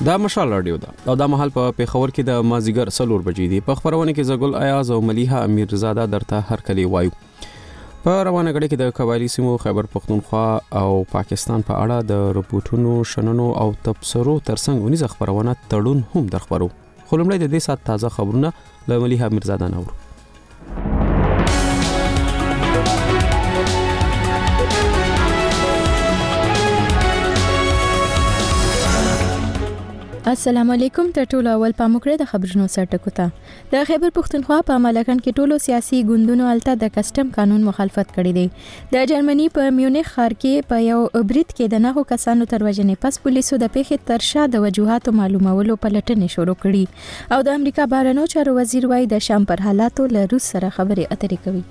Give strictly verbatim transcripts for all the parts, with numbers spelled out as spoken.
دا مشال رادیو ده او دا مهال په پیښور کې د مازیګر څلور بجې دي. په خبرونه کې زګل ایاز او ملیحه امیرزاده درته هر کلی وایو. په روانه غړي کې د قبایلی سیمو خیبر پختونخوا او پاکستان په اړه د رپورټونو شننو او تبصرو ترڅنګ ونیز خبرونه تړون هم درخبرو. خو لمړی د دې سات تازه خبرونه له ملیحه امیرزاده نور. السلام علیکم. تر ټولو اول پاموکړه د خبرونو سرټکو ته د خیبر پختونخوا په ملکن کې ټولو سیاسي ګوندونو الته د کسٹم قانون مخالفت کړی دی. د جرمني په میونخ ښار کې په یو بریټ کې د نهو کسانو تر وژنې پس پولیسو د پیښې تر شا د وجوهاتو معلومولو پلټنې شروع کړي او د امریکا بهرنیو چارو وزیر وايي د شام پر حالاتو له روس سره خبرې اترې کوي.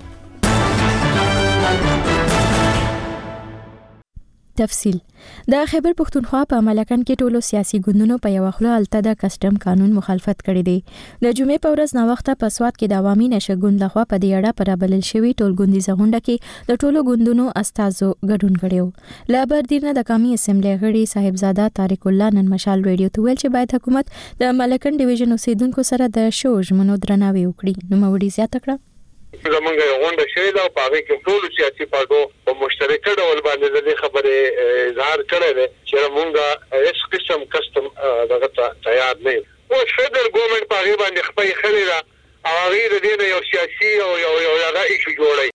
تفصیل د خیبر پختونخوا په ملکن کې ټولو سیاسي ګوندونو په یو خپل الته د کسٹم قانون مخالفت کړی دی. د جمعې په ورځ نو وخت په سواد کې د عوامي نشه ګوند لخوا په دې اړه پر بلل شوی ټول ګوندیزه غونډه کې د ټولو ګوندونو استازو ګډون کړیو. لا بردینه د قومي اسمبلی غړي صاحبزاده طارق الله نن مشال ریډیو ته ویل چې باید حکومت د ملکن ډیویژن اوسیدونکو سره د شوج منو درناوی وکړي. نو موري زیاته کړه زمونږ یو غونډه شوې ده او په هغې کې ټولو سیاسي پارټو په مشترکه ډول باندې د دې خبرې اظهار کړی دی چې موږ هیڅ قسم کسټم دغه ته تیار نه یو. اوس فدرال ګورنمنټ په هغې باندې خپه ایښلې ده او هغې د دې نه یو سیاسي او یو یو هغه ایشو جوړوي.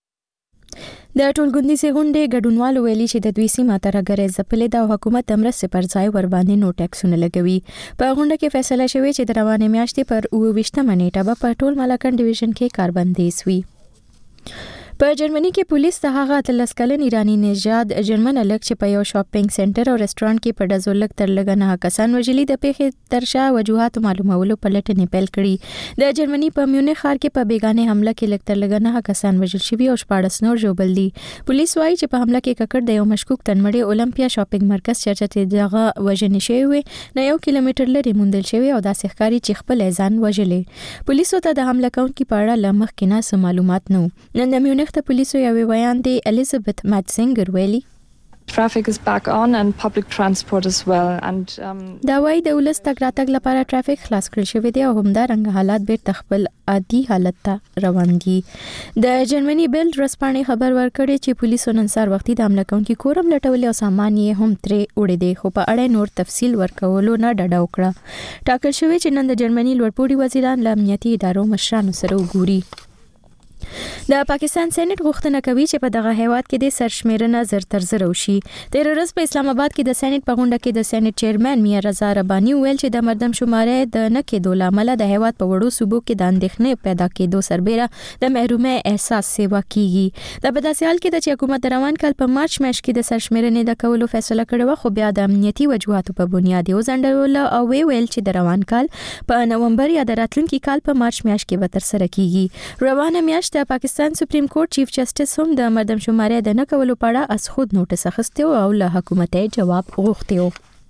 د ټولګوندیزې غونډې ګډونوالو ویلي چې د دوی سیمه ترهګرۍ ځپلې ده او حکومت د مرستې پر ځای ور باندې نو ټیکسونه لګوي. په غونډه کې فیصله شوې چې د روانې میاشتې پر اوه ویشتمه نیټه به په ټول ملکن ډیویژن کې کاربندیز وي. په جرمني کې پولیس د هغه اتلس کلن ایرانی نژاد جرمن الک چې په یو شاپینګ سنټر او رستورانت کې په ډزو لګ تر لګ نه کسان وژلي د پیښې تر شا وجوهات معلومولو پلټنې پیل کړي. د جرمني په میونخ ښار کې په بیگانه حمله کې لګ تر لګ نه کسان وژل شوي او شپاړس نور ژوبل دي. پولیس وايي چې په حمله کې ککړ د یو مشکوک تنمړي اولمپیا شاپینګ مرکز چرچته دغه وژنې شوی نه یو کیلومتر لري موندل شوی او داسې ښکاری چې خپل ځان وژلې. پولیسو ته د حمله کوونکو په اړه لمخ کې نه معلومات نه. نن د میونخ ته پولیسو یو ویان دی الیزابت ماتسنګر ویلي Traffic is back on and public transport as well and um دا وايي د ولس تګ راتګ لپاره ټرافیک خلاص کړل شوی دی او همدارنګه حالات بیرته خپل عادي حالت ته روان دي. د جرمني بیلډ رسپانې خبر ورکړي چې پولیسو نن سهار وختي د حمله کوونکو کورم لټول او سامان یې هم ترې وړي دي خو په اړه نور تفصیل ورکولو نه ډډه وکړه. ټاکل شوی چې نن د جرمني لوړپوړي وزیران له امنیتي ادارو مشرانو سره وګوري. د پاکستان سېنات غوښتنه کوي چې په دغه هیواد کې د سرشمیرنه زر تر زر وشي. تیر ورځ په اسلام آباد کې د سېنات په غونډه کې د سېنات چیرمن میا رضا رباني ویل چې د مردم شمارې د نه کېدو لامل د هیواد په وړو صوبو کې د اندېښنې پیدا کېدو سربېره د محرومۍ احساس سیوا کیږي. د په داسې حال کې چې حکومت روان کال په مارچ میاشت کې د سرشمیرنې د کولو فیصله کړې و خو بیا د امنیتي وجوهاتو په بنیاد یې وځنډول او ویل چې د روان کال په نومبر یا د راتلونکي کال په مارچ میاشت کې به تر سره کیږي. روانه میاشت د پاکستان سپریم کورټ چیف جسټس هم د مردم شمارې د نه کولو په اړه از خود نوټس اخیستی او له حکومت جواب غوښتی و.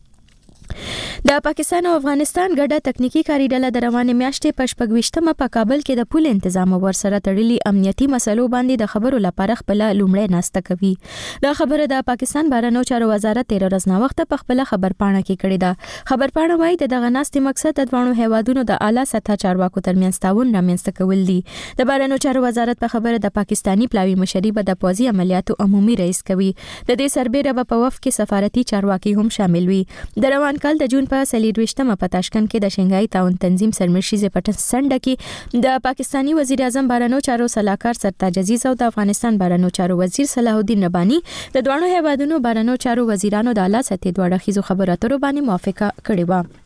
د پاکستان او افغانستان ګډه تکنیکی کاری ډله د روانې میاشتې په شپږویشتمه په کابل کې د پول تنظیم ورسره تړلي امنیتي مسلو باندې د خبرو لپاره خپل لومړی ناسته کوي. دا خبره د پاکستان بهرنیو چارو وزارت تیر ورځ نه وخت په خپل خبرپاڼه کې کړې ده. خبرپاڼه وايي د دغه ناستې مقصد د دوه هیوادونو د اعلی سطح چارواکو ترمنځ تعاون رامنځته کول دي. د بهرنیو چارو وزارت په خبره د پاکستانی پلاوی مشري به د پوځي عملیاتو عمومي رئیس کوي. د دې سربېره په وفد کې سفارتي چارواکي هم شامل وي. د روان کال د جون په سلیدويشتمه په تاشکند کې د شنګای تعاون تنظیم سرمشيزه پټن سنډه کې د پاکستانی وزیر اعظم بهرنیو چارو سلاکار سرتاج عزیز او د افغانستان بهرنیو چارو وزیر صلاح الدین ربانی د دوه هیوادونو بهرنیو چارو وزیرانو د اعلی سطحي دوه خيزو خبرو اترو باندې موافقه کړې و.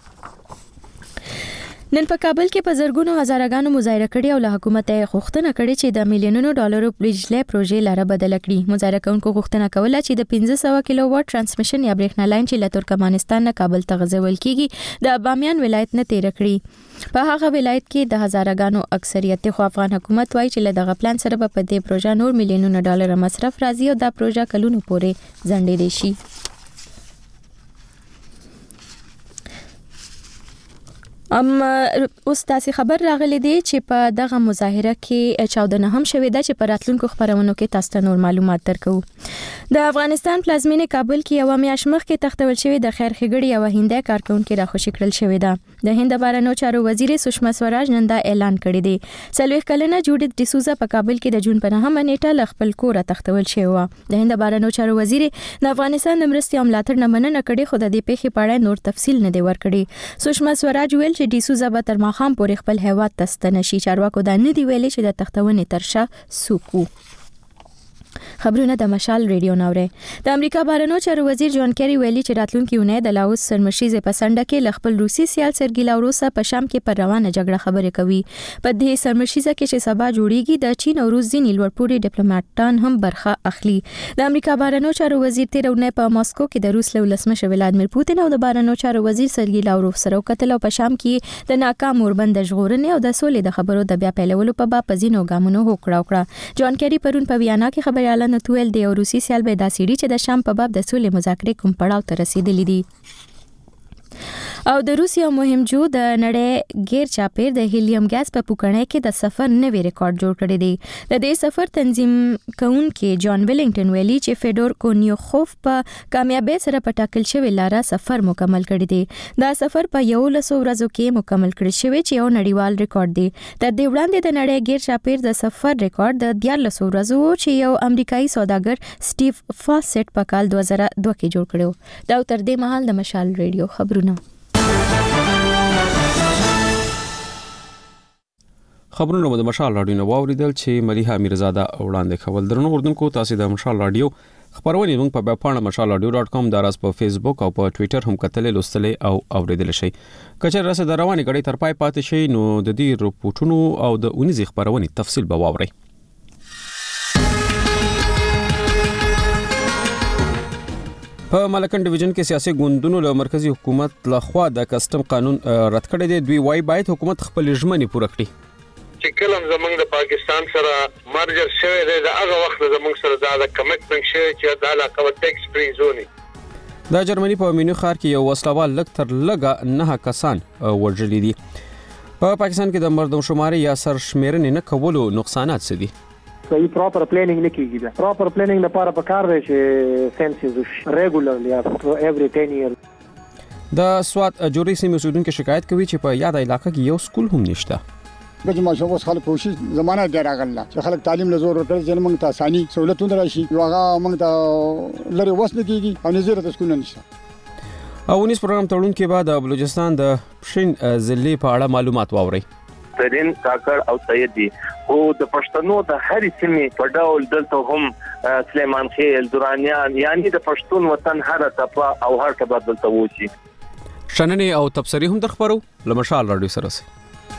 نن په کابل کې په زرګونو هزارګانو مظاهره کړې او له حکومت یې غوښتنه کړې چې د میلیونونو ډالرو بریجلې پروژې لاره بدل کړي. مظاهره کوونکو غوښتنه کوله چې د پنځه سوه کیلو واټ ترانسمیشن یا برېښنا لاین چې له ترکمنستان نه کابل ته غځول کیږي د بامیان ولایت نه تیر کړي. په هغه ولایت کې د هزارګانو اکثریت خو افغان حکومت وایي چې له دغه پلان سره په دې پروژه نور میلیونونو ډالر مصرف راځي او دا پروژه کلونو پورې ځنډېدای شي. ام اوس تاسو خبر راغلی دی چې په دغه مظاهره کې چاودنه هم شوې ده چې په راتلونکو خبرونو کې تاسو ته نور معلومات درکو. د افغانستان پلازمینه کابل کې یو میاشت مخکې تختول شوې د خیر خګړې او هندۍ کارکونکو راخوشي کړل شوې ده. د هند بهرنیو چارو وزیر سشما سوراج نن دا اعلان کړی دی. څلوېښت کلنه جوډیت ډیسوزا په کابل کې د جون په نهمه نیټه ل خپل کور تختول شوې و. د هند بهرنیو چارو وزیر د افغانستان د مرستې او ملاتړ نه مننه کړې، خو د دې پیښې په اړه نور تفصیل نه دی ورکړی. سشما سوراج ویل چې ډیسوزا به تر ماښام پورې خپل هیواد ته ستنه شي. چارواکو دا نه دی ویلي چې د تختونې تر شا څوک وو. خبرونه د مشال ریډیو نوره. د امریکا بهرنیو چارو وزیر جان کیری ویلي چې راتلونکي اونۍ د لاوس سرمشیزه په سنډه کې ل خپل روسي سیال سرګی لاوروس په شام کې پر روانه جګړه خبرې کوي. په دې سرمشیزه کې چې سبا جوړیږي د چین او روس ځینې لوړپوړي ډیپلوماټان هم برخه اخلي. د امریکا بهرنیو چارو وزیر تیر اونۍ په ماسکو کې د روس له ولسمشر ولادمیر پوتین او د بهرنیو چارو وزیر سرګی لاوروف سره وکتل او په شام کې د ناکام اوربند ژغورنې او د سولې د خبرو د بیا پیلولو په باب پزینو ګامونو هوکړه وکړه. جان کیری پرون په ویانا کې خبريالانو ته ویل دی روسي سیال به دا سړي چې د شام په باب د سولې مذاکرې کوم پړاو ته رسیدلی دي. او د روسیا مهمجو د نړۍ غیر چاپیر د هیلیم ګاز په پوکړنۍ کې د سفر نوې ریکارډ جوړ کړی دی. د دې سفر تنظیم کوونکي جان ویلینګټن ویلي چې فیډور کونیوخوف په کامیابی سره په ټاکل شوی لاره سفر مکمل کړی دی. دا سفر په یو لسو ورځو کې مکمل کړی شوی چې یو نړیوال ریکارډ دی. تر دې وړاندې د نړۍ غیر چاپیر د سفر ریکارډ د دیارلسو ورځو چې یو امریکایي سوداګر سټیو فاسټ په کال دوه زره دوه کې جوړ کړو. دا تر دې مهال د مشال ریډیو خبرونه. خبرونه د مشال رادیو نو واوریدل چې ملیحه امیرزاده وړاندې کول. درنو اردوونکو تاسو د مشال رادیو خبرونه موږ په ویب پاڼه مشال رادیو ډاټ کام دراز په فیسبوک او په ټوئیټر هم کتلې لوستلې او اوریدل شي. کچر راسه د رواني غړي تر پای پاتې شي نو د دې رپورټونو او د اونیزي خبرونه تفصیل به واوري. په ملکن ډیویژن کې سیاسي ګوندونو له مرکزی حکومت لخوا د کسٹم قانون رد کړی دی. دوی وايي باید حکومت خپل ژمنې پوره کړي. چې کلم زمونږ د پاکستان سره مرجر شوی دی د هغه وخت زمونږ سره دا کمټمنټ شوی چې دا علاقه ټیکس فری زونی. د جرمني په مینیو ښار کې یو وسلوال لږ تر لږه نه کسان وژلي دي. په پاکستان کې د مردمشماري یا سرشمیرنې نه کولو نقصانات څه دي؟ صحیح پراپر پلانینګ نه کیږي. دا پراپر پلانینګ لپاره پکار دی چې سنسز ریګولرلی افټر ایوری ټین ایئر. د سوات جوړی سیمې اوسیدونکو شکایت کوي چې په یاد علاقه کې یو سکول هم نشته. د ماشوم اوس خلک کوشش زمانہ دی راغله چې خلک تعلیم له زور ورکړي چې موږ ته اساني سہولتونه راشي. یو هغه موږ ته لري وسنه کیږي او نظر ته سکول نشته. او نس پروګرام تړون کې بعد د بلوچستان د پښین ضلع په اړه معلومات واوري. ترين کاکړ او سید دي او د پښتنو د هرې سیمې په ډول دلته هم سلیمان خیل درانیان یعنی د پښتون وطن هر ټپه او هر ټبه دلته وشي. شننې او تبصرې هم درخبرو لمشال رادیو سره سي.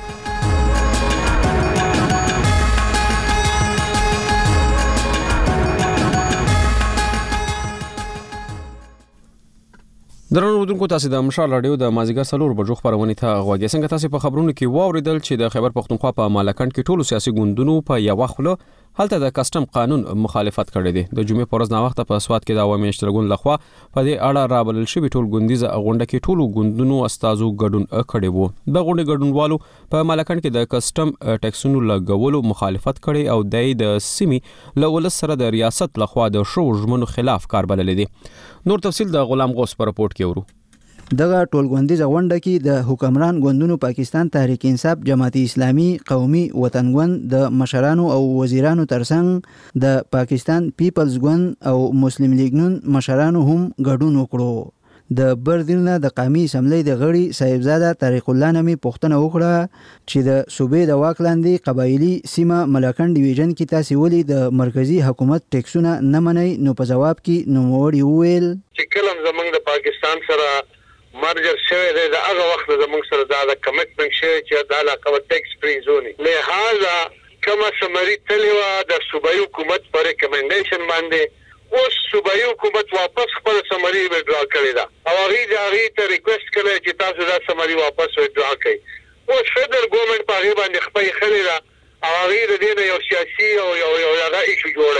درنو اردوونکو تاسو د مشال رادیو د مازیګر سلور بجو خبرونه ته غوږی. څنګه تاسو په خبرونو کې واوریدل چې د خیبر پختونخوا په مالکند کې ټولو سیاسي ګوندونو په یو خله هلته د کسٹم قانون مخالفت کړی دی. د جمعې پرځ نا وخت په سواد کې د عوامي اشتراکون لخوا په دې اړه رابلل شوی ټول ګوندیزه غونډه کې ټولو ګوندونو استادو ګډون کړی وو. د غونډې ګډونوالو په مالکند کې د کسٹم ټیکسونو لګولو مخالفت کړي او د سیمې له ولس سره د ریاست لخوا د شو ژمنو خلاف کار بلل دي. نور تفصیل د غلام غوث پر رپورت کې ورو. دغه ټولګوندیزه غونډه کې د حکمران ګوندونو پاکستان تحریک انصاف، جماعت اسلامي، قومي وطنګوند د مشرانو او وزیرانو ترڅنګ د پاکستان پیپلز ګوند او مسلم لیگ نون مشرانو هم ګډون وکړو. د بردیرنه د قومي اسمبلی د غړي صاحبزاده طارق الله نامي پوښتنه وکړه چې د صوبې د واک لاندې قبایلی سیمه ملکن ډیویژن کې تاسو ولې د مرکزی حکومت ټیکسونه نه منئ؟ نو په جواب کې نوموړي وویل چې کلم زمونږ د پاکستان سره مرجر شوی دی د هغه وخت زمونږ سره دا کمټمنټ شوی چې دا علاقه ټیکس فری زونی. لہذا کما سمری تلوا د صوبایي حکومت پر ریکمنډیشن باندې اوس صوبایي حکومت واپس خپل سمری وډرا کړی دا او هغه د هغه ته ریکوست کړی چې تاسو دا سمری واپس وډرا کړئ. اوس فدرال ګورنمنت په هغه باندې خپل خلې دا او هغه د دې یو سیاسي او یو یو هغه ایشو جوړی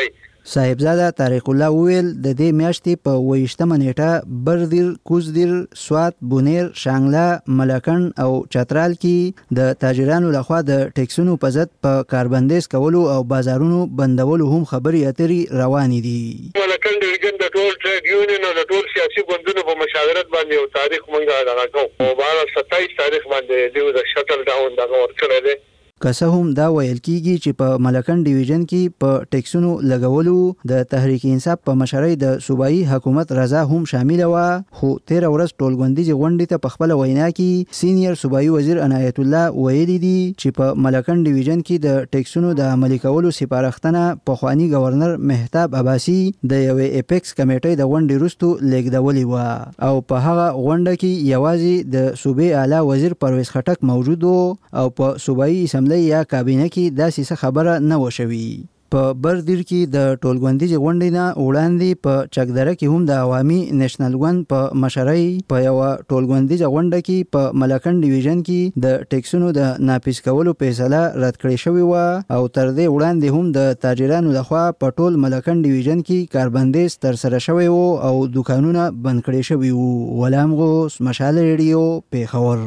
صاحبزاده طارق الله ویل د دې میاشتې په ویشتمه نیټه بردیر، کوزدیر، سوات، بونیر، شانګلا، ملکن او چترال کې د تاجرانو لخوا د ټیکسونو په ضد په کاربندیز کولو او بازارونو بندولو هم خبرې اترې روانې دي. ملکن ډیویژن د ټول ټریډ یونین او د ټول سیاسي ګوندونو په مشاورت باندې یو تاریخ مونږه راغو او بار ستایس تاریخ باندې دیو د شټل ډاون دا ورکړل دي. که څه هم دا ویل کیږي چې په ملکن ډیویژن کې په ټیکسونو لګولو د تحریک انصاف په مشرۍ د صوبایي حکومت رضا هم شامل و، خو تیر ورځ ټولګوندیز غونډې ته په خپل وینا کې سینیئر صوبایي وزیر عنایت الله ویلي دي چې په ملکن ډیویژن کې د ټیکسونو د عملي کولو سپارښتنه پخوانی گورنر مهتاب عباسي د یوې اپیکس کمیټې د غونډې وروسته لیږدولې و او په هغه غونډه کې یوازې د صوبې اعلی وزیر پرویز خټک موجود او په صوبایي یا کابینه کې داسې څه خبره نه وشوي. په بردیر کې د ټولګوندیز غونډې نه وړاندې په چکدره کې هم د عوامي نېشنل ګوند په مشرۍ په یو ټولګوندیز غونډه کې په ملکن ډیویژن کې د ټیکسونو د ناپیس کولو فیصله رد کړې شوې و او تر دې وړاندې هم د تاجرانو لخوا په ټول ملکن ډیویژن کې کاربندیز تر سره شوی و او دکانونه بند کړي شوي وو. غلام غوث، مشال ریډیو، پیښور.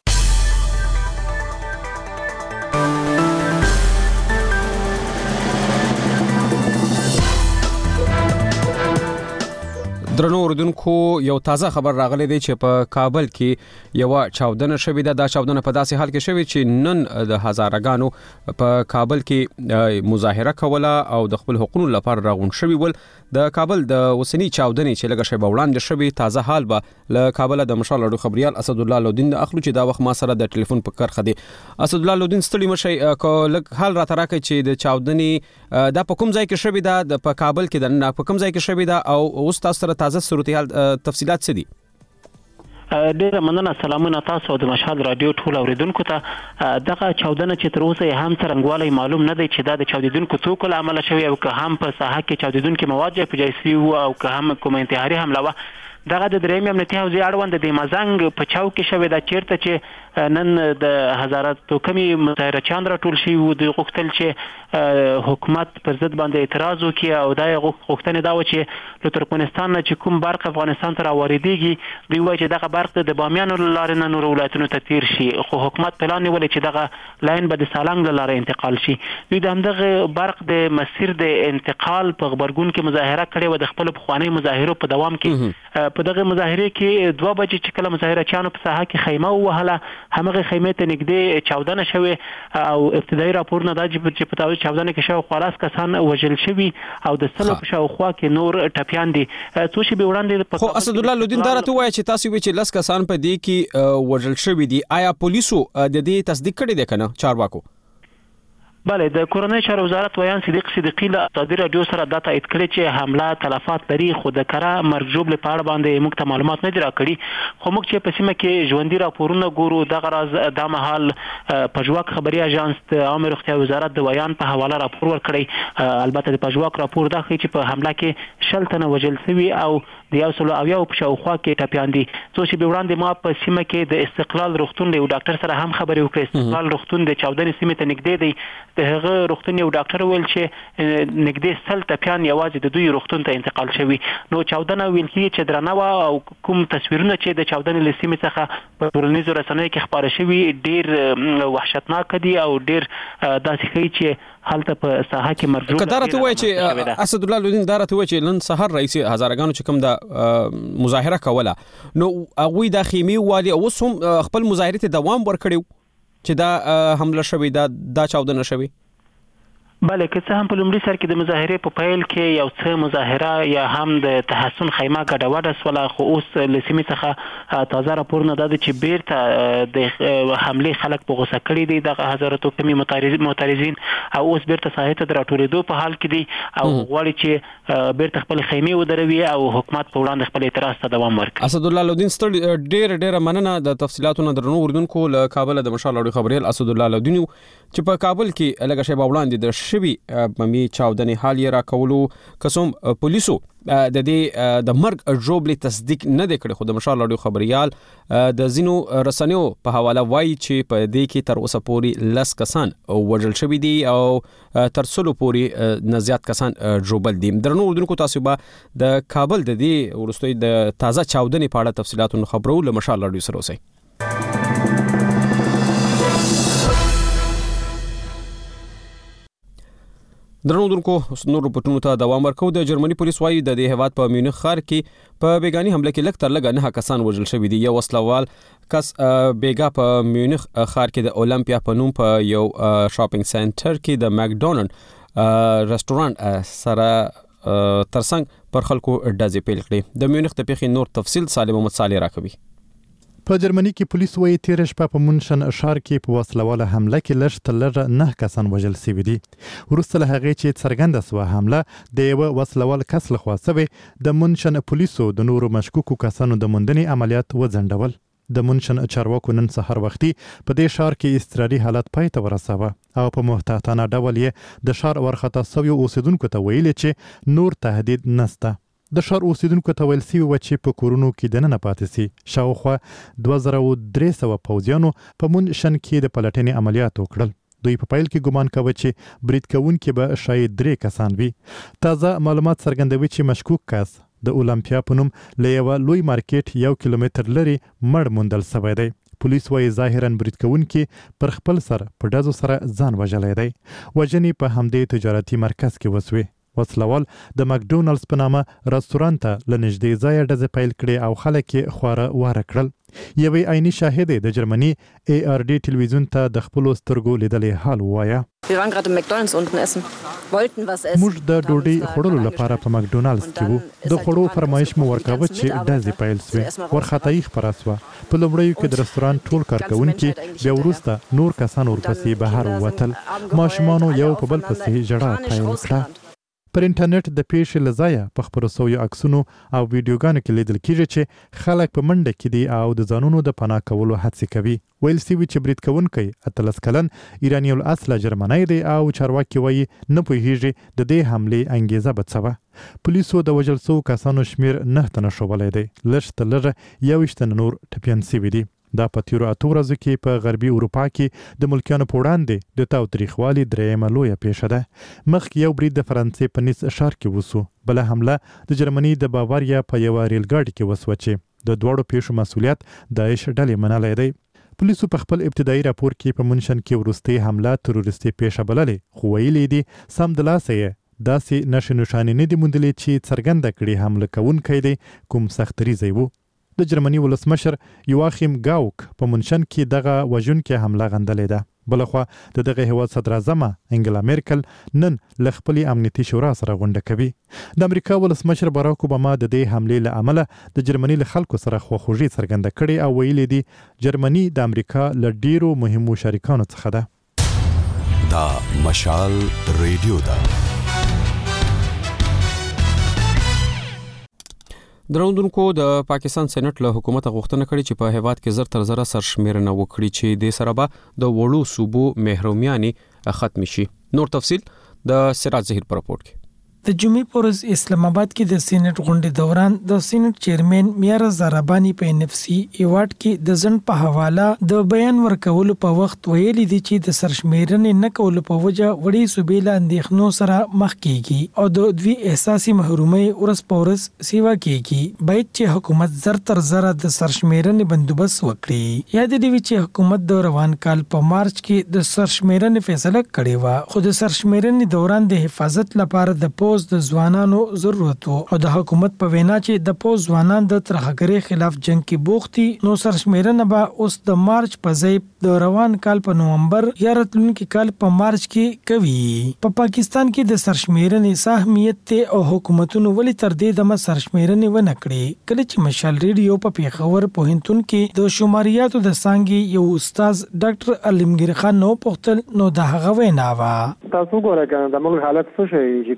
درنو اوردونکو، یو تازه خبر راغلی دی چې په کابل کې یو چاودنه شوې ده. دا چاودنه په داسې حال کې شوې چې نن د هزارهګانو په کابل کې مظاهره کوله او د خپل حقوقو لپاره راغون شوي ول. د کابل د وسنی چاودنې چې لږه شی وړاندې شوې تازه حال به له کابل د مشال اړو خبريال اسد الله لودین د اخلو چې دا وخت ما سره د ټلیفون په کرخه دی. اسد الله لودین، ستړي مشي کو لږ حال را تراکه چې د چاودنې دا په کوم ځای کې شوې ده، په کابل کې د په کوم ځای کې شوې ده او اوس تاسو سره تازه صورتحال تفصيلات څه دي؟ ډیره مننه. سلامونه تاسو د مشال رادیو ټول اوریدونکو ته. دغه چاودنه چې تر اوسه هم څرنګوالی معلوم نه دی چې دا د چاودیدونکو څوک له عمله شوی او که هم په ساحه کې چاودیدونکو مواد په جایسي او که هم کوم انتحاري حمله و. دغه د درېیم امنیتي حوزې اړوند د مزنګ په چاو کې شوی دا چیرته چې نن د هزارات توکمي مظاهرچیان راټول شوي وو د غوښتل چې حکومت پر ضد باندې اعتراض وکړي او دا غوښتنې دا و چې له ترکمنستان نه چې کوم برق افغانستان ته راواردېږي دوی وایي چې دغه برق د بامیانو له لارې نه نورو ولایتونو ته تیر شي، خو حکومت پلان نیولی چې دغه لاین به د سالنګ له لارې انتقال شي. دوی د همدغه برق د مسیر د انتقال په غبرګون کې مظاهره کړې وه د خپلو پخوانیو مظاهرو په دوام کې. په دغه مظاهره کې دوه بجې چې کله مظاهرچیانو په ساحه کې خیمه ووهله، همغه خیمې ته نږدې چاودنه شوې او ابتدایي راپورونه دا چې په چاودنه کې شاوخوا لس کسان وژل شوي او د سلو په شاوخوا کې نور ټپیان دي. څو شېبې وړاندې خو اسد الله لودین دا راته وایي چې تاسو وایي چې لس کسان په دې کې وژل شوي دي. آیا پولیسو د دې تصدیق کړی دی که نه چارواکو؟ بله، د کورنۍ چارو وزارت ویان صدیق صدیقی له ازادي راډیو سره دا تایید کړی چې حمله تلفات لري، خو د کره مرګ ژوبلې په اړه باندې موږ ته معلومات نه دي راکړي. خو موږ چې په سیمه کې ژوندي راپورونه ګورو دغه راز دا مهال پژواک خبري اژانس د عامه روغتیا وزارت د ویان په حواله راپور ورکړی. البته د پژواک راپور دا ښیي چې په حمله کې شل تنه وژل شوي او د یو سلو اویاو په شاوخوا کې ټپیان دي. څو شېبې وړاندې ما په سیمه کې د استقلال روغتون له یو ډاکټر سره هم خبرې وکړې. استقلال روغتون د چاودنې سیمې ته نږدې دی. د هغه روغتون یو ډاکټر ویل چې نږدې سل ټپیان یوازې د دوی روغتون ته انتقال شوي. نو چاودنه ویل کېږي چې درنه وه او کوم تصویرونه چې د چاودنې له سیمې څخه په ټولنیزو رسنیو کې خپاره شوي ډېر وحشتناکه دي او ډېر داسې ښیي چې هلته په ساحه کې مرجوع که دا راته وایي چې اسد الله لودین دا راته وایي چې نن سهار رئیس هزارهګانو چې کوم د مظاهره کوله نو هغوی د خیمې والي اوس هم خپل مظاهرې ته دوام ورکړی چې دا حمله شوې ده، دا چاودنه شوې؟ بله، که څه هم په لومړي سر کې د مظاهرې په پیل کې یو څه مظاهره یا هم د تحسن خیمه ګډوډه شوله، خو اوس له سیمې څخه تازه راپورونه دا ده چې بیرته د حملې خلک په غوسه کړي دي دغه هزاره توکمي معترضین او اوس بیرته ساحې ته د راټولېدو په حال کې دي او غواړي چې بیرته خپل خیمې ودروي او حکومت په وړاندې خپل اعتراض ته دوام ورکړي. اسد الله لودین، ډېر ډېر مننه د تفصیلاتونو درنو اوریدونکو. له کابل د مشال اړو خبريال اسد الله لودین چې په کابل کې لږه شی وړاندې د شوی ممي چاودنې حال یې راکولو قسم پولیسو د دې د مرګ جوړبلي تصدیق نه کړي. خو د مشال رادیو خبريال د زینو رسنیو په حواله وایي چې په دې کې تر اوسه پورې لس کسان وژل شوی دي او تر څلو پورې نه زیات کسان جوړبل دي. درنو اردوونکو تاسو به د کابل د دې ورستوي د تازه چاودنې په اړه تفصيلات خبرو له مشال رادیو سره اوسئ. درنو دونکو نور پټونو ته دوام ورکو. د جرمني پولیس وايي د دې هواد په میونخ ښار کې په بیگانی حمله کې لږ تر لږه نه کسان وژل شوي دي. یو وسلوال کس بیگا په میونخ ښار کې د اولمپیا په نوم په یو شاپینګ سنټر کې د ماکډونالډ رستورانت سره ترڅنګ پر خلکو ډزې پیل کړې. د میونخ د پیښې نور تفصیل سالم محمد صالح راکوي. په جرمني کې پولیس وايي تیر شپه په مونشن ښار کې په وسلواله حمله کې لږ تر لږه نه کسان وژل شوي دي. وروسته له هغې چې څرګنده سوه حمله د یوه وسلوال کس لخوا سوې، د مونشن پولیسو د نورو مشکوکو کسانو د موندنې عملیات وځنډول. د مونشن چارواکو نن سهار وختي په دې ښار کې اضطراري حالت پای ته ورساوه او په محتاطانه ډول یې د ښار ورخطا سویو اوسیدونکو ته ویلي چې نور تهدید نسته. د ښار اوسیدونکو ته ویل سوي وه چې په کورونو کې دننه پاتې سي. شاوخوا دوه زره درې سوه پوځیانو په مونشن کې د پلټنې عملیات وکړل. دوی په پیل کې ګمان کوي چې برید کوونکي به شاید درې کسان وي. تازه معلومات څرګندوي چې مشکوک کس د اولمپیا په نوم له یوه لوی مارکیټ یو کیلومتر لري مړ موندل شوی دی. پولیس وايي ظاهرا برید کوونکي پر خپل سر په ډزو سره ځان وژلی دی. وژنې په همدې تجارتي مرکز کې وسوې. وسلوال د ماکډونالډز په نامه رستورانت ته له نږدې ځایه ډزې پیل کړې او خلک یې خواره واره کړل. یوې عیني شاهدې د جرمني ای آر ډي ټلویزیون ته د خپلو سترګو لیدلې حال ووایه. موږ د ډوډۍ خوړلو لپاره په ماکډونالډز کې وو. د خوړو فرمایش مو ورکاوه چې ډزې پیل سوې. وارخطایي خپره سوه. په لومړیو کې د رستورانت ټول کارکوونکي، بیا وروسته نور کسان ورپسې بهر ووتل. ماشومانو یو په بل پسې ژړا پیل کړه. پر انټرنیټ د پیښې له ځایه په خپرو سویو عکسونو او ویډیوګانو کې لیدل کېږي چې خلک په منډه کې دي او د ځانونو د پناه کولو هڅې کوي. ویل سوي چې برید کوونکی اتلس کلن ایراني الاصله جرمنی دی او چارواکي وایي نه پوهېږي د دې حملې انګیزه به څه وه. پولیسو د وژل سوو کسانو شمېر نه تنه ښوولی دی. لږ تر لږه یوویشت تنه نور ټپیان سوي دي. دا په تیرو اتو ورځو کې په غربي اروپا کې د ملکیانو په وړاندې د تاوتریخوالي درېیمه لویه پیښه ده. مخکې یو برید د فرانسې په نیس ښار کې وسو. بله حمله د جرمني د باواریا په یوه ریل ګاډي کې وسوه چې د دواړو پیښو مسؤلیت داعش ډلې منلی دی. پولیسو په خپل ابتدایي راپور کې په مونشن کې وروستۍ حمله تروریستي پیښه بللې، خو ویلي دي سم د لاسه یې داسې نښې نښانې نه دي موندلې چې څرګنده کړي حمله کوونکی دی کوم سختریزی و. د جرمني ولسمشر یواخیم ګاوک په مونشن کې دغه وژونکې حمله غندلې ده. بلخوا د دغه هیواد صدر اعظمه انګلا میرکل نن له خپلې امنیتي شورا سره غونډه کوي. د امریکا ولسمشر باراک اوباما د دې حملې له امله د جرمني له خلکو سره خواخوږي څرګنده کړې او ویلي دي جرمني د امریکا له ډیرو مهمو شریکانو څخه ده. دا مشال ریډیو ده. دروندونکو د پاکستان سېنات له حکومت غوښتنه کړې چې په هیواد کې زر تر زره سرشمیرنه وکړي چې د سره به د وړو صوبو محرومیانې ختم شي. نور تفصیل د سراج زهیر پر راپورټ کې. د جمعې پر ورځ اسلام آباد کې د سېنات غونډې دوران د سېنات چیرمن میار زرابانی په ان اف سی ایوارډ کې د ځن په حواله د بیان ورکولو په وخت ویلي دي چې د سرشمیرنې نه کولو په وجه وړي صوبې له اندېښنو سره مخ کیږي او د دوی احساسي محرومۍ ورځ په ورځ سیوا کیږي. باید چې حکومت زر تر زره د سرشمیرنې بندوبست وکړي. یاد دی چې حکومت د روان کال په مارچ کې د سرشمیرنې فیصله کړې و، خو د سرشمیرنې دوران د حفاظت لپاره د پوز د ځوانانو ضرورت او د حکومت په وینا چې د پوز ځوانان د ترهګرۍ خلاف جنگ کې بوختي، نو سرشمیرنه به اوس د مارچ په ځای د روان کال په نومبر یا راتلونکي کال په مارچ کې کوي. په پاکستان کې د سرشمیرنې اهمیت ته او حکومتونو ولې تر دې دمه سرشمیرنې ونه کړې. کله چې مشال ریډیو په پیښور پوهنتون کې د شماریاتو د څانګې یو استاد ډاکټر علمگیر خان نو پوښتل، نو د هغه وینا وا تاسو ګورئ کنه د موږ حالت څه شي چې نه پلان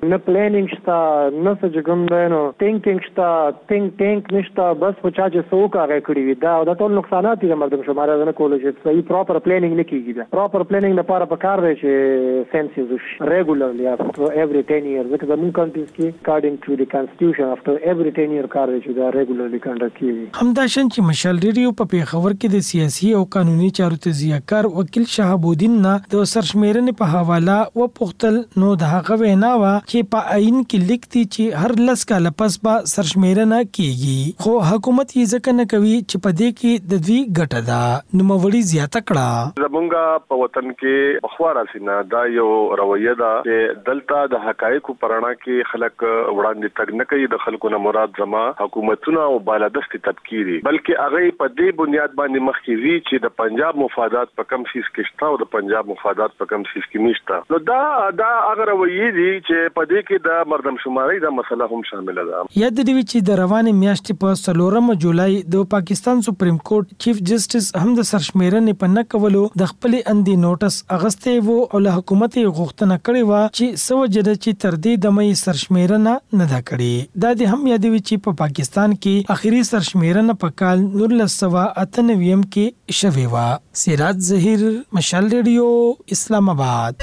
پلانینګ شته نه څه چې کوم دی نو تینکینګ شته تینک ټینک نشته بس په چا چې څوک هغه کړی وي دا دا ټول نقصانات دي مردم شمار نه کول چې صحیح پراپر پلانینګ نه کیږي پراپر پلانینګ لپاره پکار دی چې سنسز ریګولرلی افټر ایوری ten years because the moon countries کې according to the constitution after every ten year کار دی چې دا ریګولرلی کنډکټ کیږي همداشان چې مشال ریډیو په پیښور کې د سیاسي او قانوني چارو تجزیه‌کار وکیل شهاب الدین نه د سرشمیرنې په حواله و پختل نو د هغه وینا وا چې په عین کې لیکتي چې هر لس کال پس به سرشمیرنه کیږي خو حکومت یې ځکه نه کوي چې په دې کې د دوی ګټه ده نو موري زیاته کړه زمونږه په وطن کې بخوار اسینه دا یو رویه ده چې دلته د حقایقو پرانا کې خلک وړاندې تګ نه کوي د خلکو نه مراد زما حکومتونه او بالادستي تفکیری بلکې هغه په دې بنیاد باندې مخکې چې د پنجاب مفادات په کم سیس کې شته او د پنجاب مفادات په کم سیس کې نشته نو دا دا هغه رویه دي چې په دې کې د مردم شماري دا مسله هم شامل ده یاد دی چې د روانې میاشتې په څلورم جولای د پاکستان سپریم کورټ چیف جسټس هم د سرشمیرنې په نه کولو د خپل اندي نوټس اغستې وو او له حکومت غوښتنه کړې و چې سو جده چې تر دې د مې سرشمیرنه نه دا کړې دا د هم یاد دی چې په پاکستان کې اخیری سرشمیرنه په کال نولس سوه اته نوي کې شوی و سراج ظهیر مشال ریډیو اسلام آباد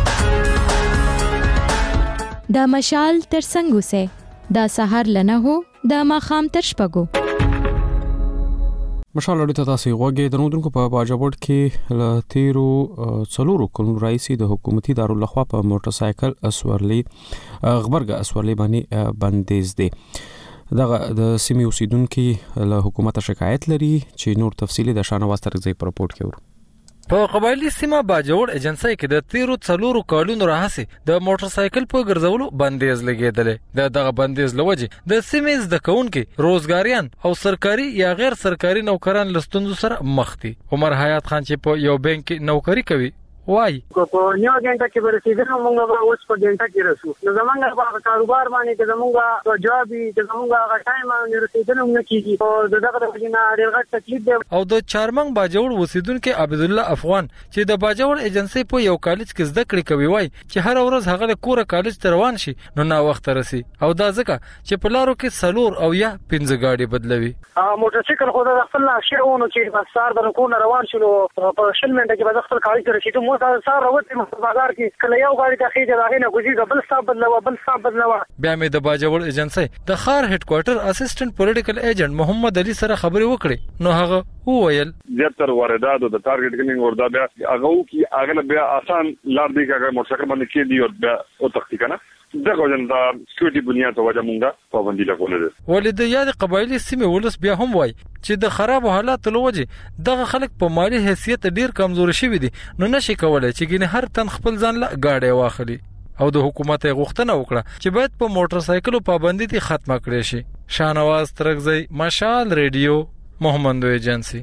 دا مشال تر څنګه سه دا سحر لنه هو دا ماخام تر شپګو مشال اړه ته تاسو غوږی درنودونکو په باجوړ کې ل تیرو څلورو کلونو راځي د حکومتي دارو لخوا په موټر سایکل اسورلی غبرګ اسورلی باندې بندیز دي دغه د سیمې اوسیدونکو له حکومت شکایت لري چې نور تفصیلی د شانواز ترغزي په رپورت کې ورو په قبایلی سیمه باجوړ ایجنسی کې د تیرو څلورو کالونو راهسي د موټر سایکل په ګرځولو بندیز لګیدلې د دغه بندیز لوجه د سیمې د کونکو روزګاریان او سرکاري یا غیر سرکاري نوکران لستوندو سره مخ دي عمر حیات خان چې په یو بانک کې نوکری کوي وای کو په نیو غنټه کې ورسېدل موږ به اوس په غنټه کې رسو نو زمونږ په کاروبار باندې چې زمونږ جوابي چې زمونږ هغه ټایم باندې رسېدل موږ کیږي او دغه د وجنه ډېر غټ تکلیف دی او د چارمنګ باجوړ وسیدونکو عبد الله افغان چې د باجوړ ایجنسی په یو کالج کې زده کړې کوي وای چې هر ورځ هغه د کور کالج ته روان شي نو نا وخت رسي او دا ځکه چې په لارو کې سلور او یا پنځه گاډي بدلوي موټر سایکل خو د خپل شیرونو چې بسار د کو روان شلو په شل منټه کې به خپل کالج ته رسیدو مو سره وروته بازار کې کله یو غاړي ته خېجه راغی نه ګوزي بل صاحب بدلوا بل صاحب بدلوا بیا مې د باجوړ ایجنسی د خار هډ کوارټر اسسټنټ پولیټیکل ایجنټ محمد علي سره خبرې وکړې نو هغه وویل زیاتره واردات او د ټارګټ کلینګ وردا بیا هغه کی هغه بیا آسان لار دی هغه موټر سایکل باندې کې دی او بیا او تختی کنه دغه جن دا سکیورټي بنیاد ته وجه مونږه پابندي لګولې ده ولید یاد قبایلی سیمه ولس بیا هم وای چې د خراب حالات لوجه دغه خلک په مالی حیثیت ډیر کمزوري شوی دي نو نشي کولای چې ګینه هر تن خپل ځان لا گاډي واخلي او د حکومت غوښتنه وکړه چې باید په موټر سایکلو پابندي تی ختمه کړي شي شانواز ترغزی مشال ریډیو محمد ایجنسی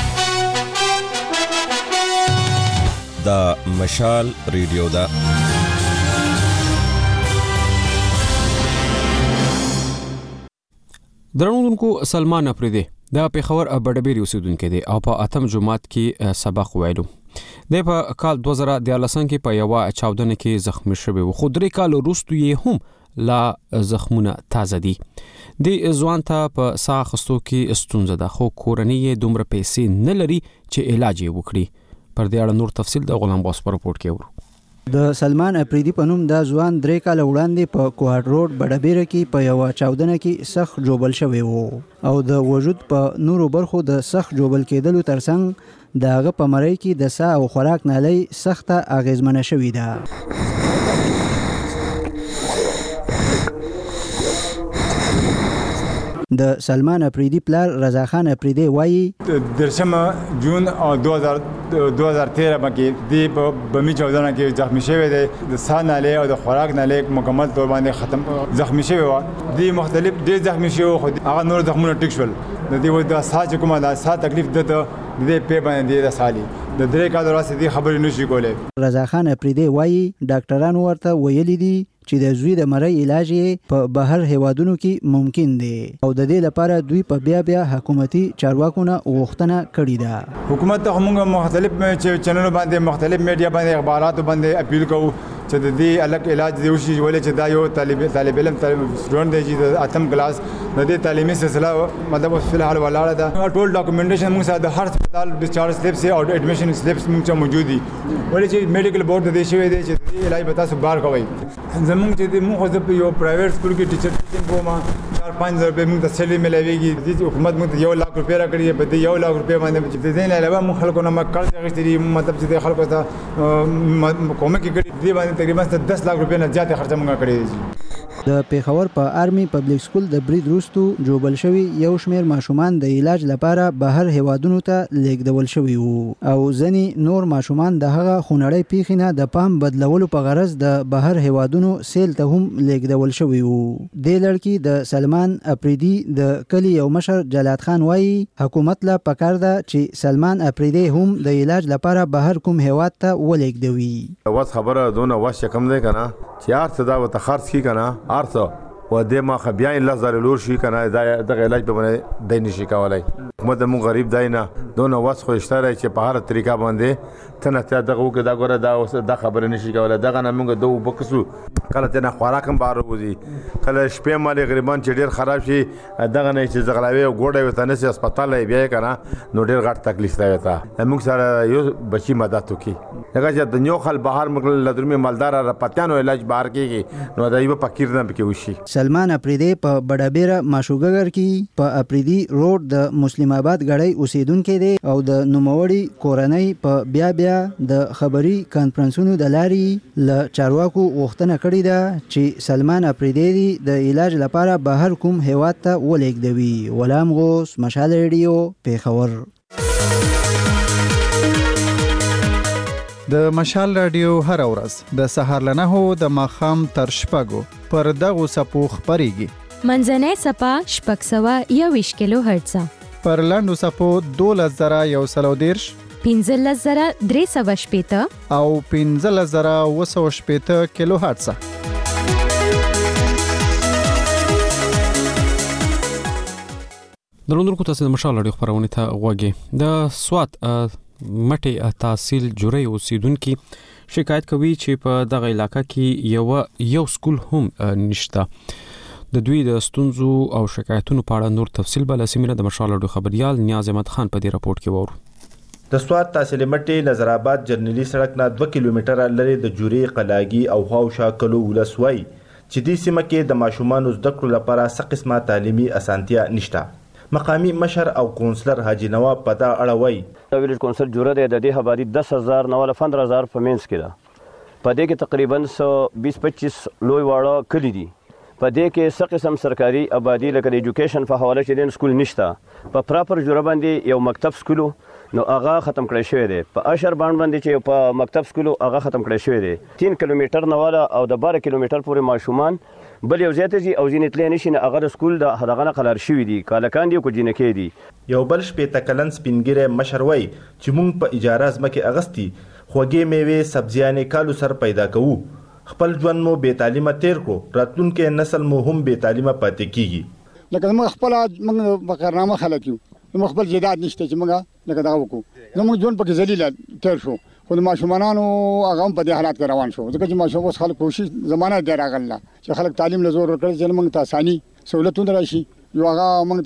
دا مشال ریډیو دا درنونکو سلمان افریدی د پیښور بډبیر اوسیدونکو دی او په اتم جمعات کې سبق ویلو د په کال دوه زره دیارلس کې په یو چاودنه کې زخمی شوی و خو درې کال وروسته یې هم لا زخمونه تازه دي د ځوان ته په ساخستو کې استونزه ده خو کورنۍ یې دومره پیسې نه لري چې علاج یې وکړي پر دې اړه نور تفصیل د غلام باس په رپورت کې ورو د سلمان افریدی په نوم دا ځوان درې کال وړاندې په کوهاټ روډ بډبیر کې په یو چاودنه کې سخت جوبل شوی وو او د وجود په نورو برخو د سخت جوبل کېدلو ترڅنګ د هغه په مړی کې د ساه او خوراک نالۍ سخته اغیزمنه شوې ده د سلمان افریدی پلار رضا خان افریدی وایي درشم جون دو هزار تیرہ کې دی په بمی چاودنه کې زخمی شوی دی د ساه نالۍ او د خوراک نالۍ مکمل تور باندې ختم زخمی شوی و دی مختلف ډیر زخمی شوی خو هغه نور زخمونه ټیک شول د دې د ساه چې کومه د ساه تکلیف دته د دې په باندې د سالي د درې کال وروسته دی خبرې نشي کولای رضا خان افریدی وایي ډاکټرانو ورته ویلي دي چې د زوی د مړی علاج یې په بهر هیوادونو کې ممکن دی او د دې لپاره دوی په بیا بیا حکومتي چارواکو نه غوښتنه کړې ده حکومت ته موږ مختلف چینلونو باندې مختلف میډیا باندې اخباراتو باندې اپیل کوو چې د دې الګ علاج دی وشي ولې چې دا یو طالب طالب علم سټوډنټ دی چې د اتم کلاس د دې تعلیمي سلسله مطلب په الحال ولاړه ده. ټول ډاکومېنټیشن موږ سره د هر هسپتال ډیسچارج سلیپس او اډمیشن سلیپس موږ ته موجود دي ولې چې میډیکل بورډ د دې شوی دی چې دې علاج به تاسو بار کوي. زموږ چې د موږ خو یو پرایویټ سکول کې ټیچر ټیچینګ کوم چار پنځه زره روپۍ موږ ته سیلري ملويږي. د حکومت موږ ته یو لک روپۍ راکړي په دې یو لک روپۍ باندې چې دې نه علاوه موږ خلکو نه قرض اخیستي مطلب چې خلکو ته کومه کې کړي دې باندې تقریبا دس لک روپۍ نه زیات خرچه موږ کړی دي. د پیښور په آرمي پبلک سکول د برید وروستو جوړبل شوی یو شمېر ماشومان د علاج لپاره بهر هیوادونو ته لیږدول شوي وو او ځینې نور ماشومان د هغه خونړۍ پیښې نه د پام بدلولو په غرض د بهر هیوادونو سیل ته هم لیږدول شوي وو. دې لړکي د سلمان اپریدي د کلي یو مشر جلات خان وایي حکومت له پکار ده چې سلمان اپریدي هم د علاج لپاره بهر کوم هیواد ته ولېږدوي. واس خبره دونه واس کم دی کنه چې ارڅ دا وت خرڅ کی کنه ارڅ و دې ما خ بیا الله زره لور شي کنه دا د علاج په باندې دای نشي کولای. حکومت مو غریب دی نه دونه واس خو اشتاره چې په هر طریقه باندې تنه ته دغه وګ دا ګوره دا اوس د خبره نشي کولای. دغه نه موږ دوه بکسو کله ته نه خوراکم بار وځي کله شپې مال غریبان چې ډیر خراب شي دغه نه چې زغلاوي او ګوډه وته نه سي هسپتال بیا کنه نو ډیر غټ تکلیف دی وته موږ سره یو بچي مدد وکي. دغه چې د نیو خل بهر موږ لدرمه مالدار را پاتانو علاج بهر کیږي نو دایو فقیر نه پکې وشي. سلمان اپریدي په بډابیره ماشوګګر کې په اپریدي روډ د مسلم آباد غړی اوسیدونکو دی او د نوموړي کورنۍ په بیا بیا د خبري کانفرنسونو د لاري ل چارواکو غوښتنه کړې ده چې سلمان اپریدي د علاج لپاره بهر کوم هیواد ته ولېږدوي. غلام غوث مشال ریډیو پیښور. د مشال رادیو هر ورځ د سهار لنهو د ماخام تر شپږو پر دغه سپو خبريږي. منځنۍ سپا شپږ سوه یوویشت کیلو هرتز پر لاندو سپو دولس زره یو سلو دیرش پنځلس زره درې سوه شپېته او پنځلس زره اوه سوه شپېته کیلو هرتز. درنوونکو تاسو د مشال اړیو خبرونه ته غوږی. د سوات مټي تحصیل جوړي اوسیدونکو شکایت کوي چې په دغه علاقې کې یو یو سکول هم نشته. د دوی د ستونزو او شکایتونو په اړه نور تفصیل بل سیمه د مشال اړیو خبريال نیاز احمد خان په دې راپورټ کې وورو. د سوات تحصیل مټي نظرآباد جرنیلی سړک نه دوه کیلومتره لري د جوري قلاګي او هاوشا کلو ولسوي چې د سیمه کې د ماشومان زده کړو لپاره څه قسمه تعلیمي اسانتیا نشته. مقامی مشر او کونسلر حاجی نواب پتا اړوي د ویلیج کونسل جوړه ده د دې حواله دس هزار نه ول پندرہ هزار فمنس کې ده. په دې کې تقریبا څو بیس پچیس لوی واړه کلی دي. په دې کې څه قسم سرکاري آبادی لکه د ایجوکیشن په حواله چې د سکول نشته. په پراپر جوړه باندې یو مکتب سکولو نو هغه ختم کړی شوی دی. په اشر باندې باندې چې په مکتب سکولو هغه ختم کړی شوی دی. تین کیلومتر نه والا او د بارہ کیلومتر پورې ماشومان بل یو زیات دي او ځینې تللی نشي نه هغه د سکول د هدغه نه قلار شوي دي کالکان دي کو جنکې دي. یو بل شپېته کلن سپینګیری مشر وای چې موږ په اجاره ځمکې اغستی خوږې میوې سبزیانې کالو سر پیدا کوو. خپل ژوند مو بې تعلیمه تیر کړو راتلونکي نسل مو هم بې تعلیمه پاتې کیږي. لکه موږ خپل موږ بکرنامه خلک یو موږ خپل جداد نشته چې موږ لکه دا وکړو زموږ ژوند پکې ذلیل تیر شو خو د ماشومانانو هغه هم په دې حالات کې روان شو ځکه چې ماشوم اوس خلک کوشش زمانه دی راغله چې خلک تعلیم له زور ورکړي چې موږ ته اساني سہولتونه راشي یو هغه موږ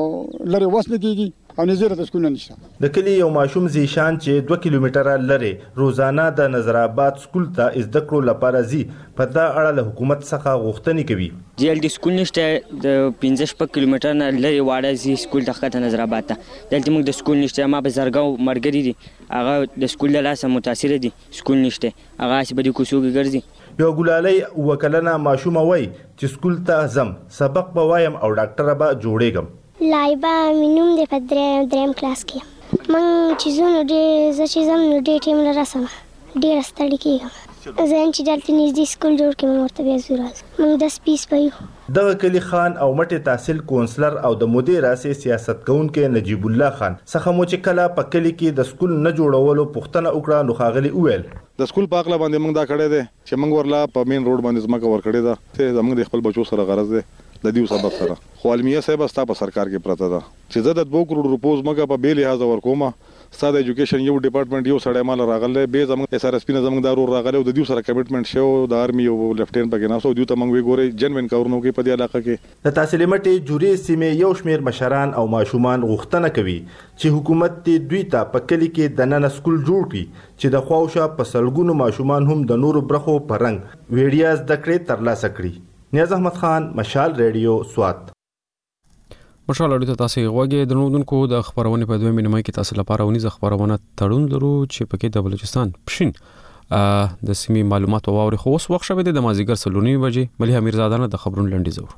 ته لري وسله کیږي او نظر ته سکول نشته. د کلی یو ماشوم زیشان چې دوه کیلومتره لري روزانه د نظرآباد سکول ته زده کړو لپاره زی په دا اړه له حکومت څخه غوښتنې کوي. جی ال ډي سکول نشته د پنځه شپږ کیلومتره نه لري واړه زی سکول ته نظرآباد ته دلته موږ د سکول نشته. ما په زرګاو مرګري دي هغه د سکول له لاسه متاثر دي سکول نشته هغه چې بده کوڅو ګرځي. یو ګلالۍ وکلنه ماشوم وای چې سکول ته زم سبق به وایم او ډاکټر به جوړېږم. لایبا مینوم د پدریم دریم کلاس کې من چیزونو ډېر زه چې زم نو ډېر ټیم لره رسم ډېر ستړي کېږم. زه چې دلته نږدې سکول جوړ کړم نو ورته بیا ځو راځو موږ دس پیس پهیو. دغه کلی خان او مټي تحصیل کونسلر او د مدیر راسي سیاست کوونکي نجیب الله خان څخه مو چې کله په کلی کې د سکول نه جوړولو پوښتنه وکړه نو خاغلی وویل د سکول په اړه باندې موږ دا کړی دی چې موږ ورلا په مین روډ باندې ځمکه ورکړې ده ته زموږ د خپل بچو سره غرض دی د دیو سبب سره خو علمیه صاحب استا په سرکار کې پرته ده چې زه د دوه کروڑ روپوز مګه په بیل لحاظ ورکومه ساده ایجوکیشن یو ډپارټمنټ یو سړی مال راغله به زموږ اس ار اس پی نه زموږ دارو راغله د دې سره کمټمنټ شو د آرمي او لیفټینټ پکې ناسو دیو ته موږ وی ګوري جنوین کارونو کې په دې علاقه کې د تحصیل مټي جوړې سیمې یو شمیر مشران او ماشومان غوښتنه کوي چې حکومت دې دوی ته په کلی کې د نن سکول جوړ کړي چې د خواوشا په سلګونو ماشومان هم د نورو برخو پرنګ ویډیوز د کړې ترلاسه کړي. نیاز احمد خان، مشال ریډیو، سوات. مشال اړیته تاسو غوږی درنودونکو د خبرونه په دوه مینه کې تاسو لپاره ونیزه خبرونه تړون لرو چې پکې د بلوچستان پښین د سیمې معلومات او اوري خو اوس وخت شوه د مازیګر سلونی بجې مليحه میرزاده نه د خبرونو لنډی زور.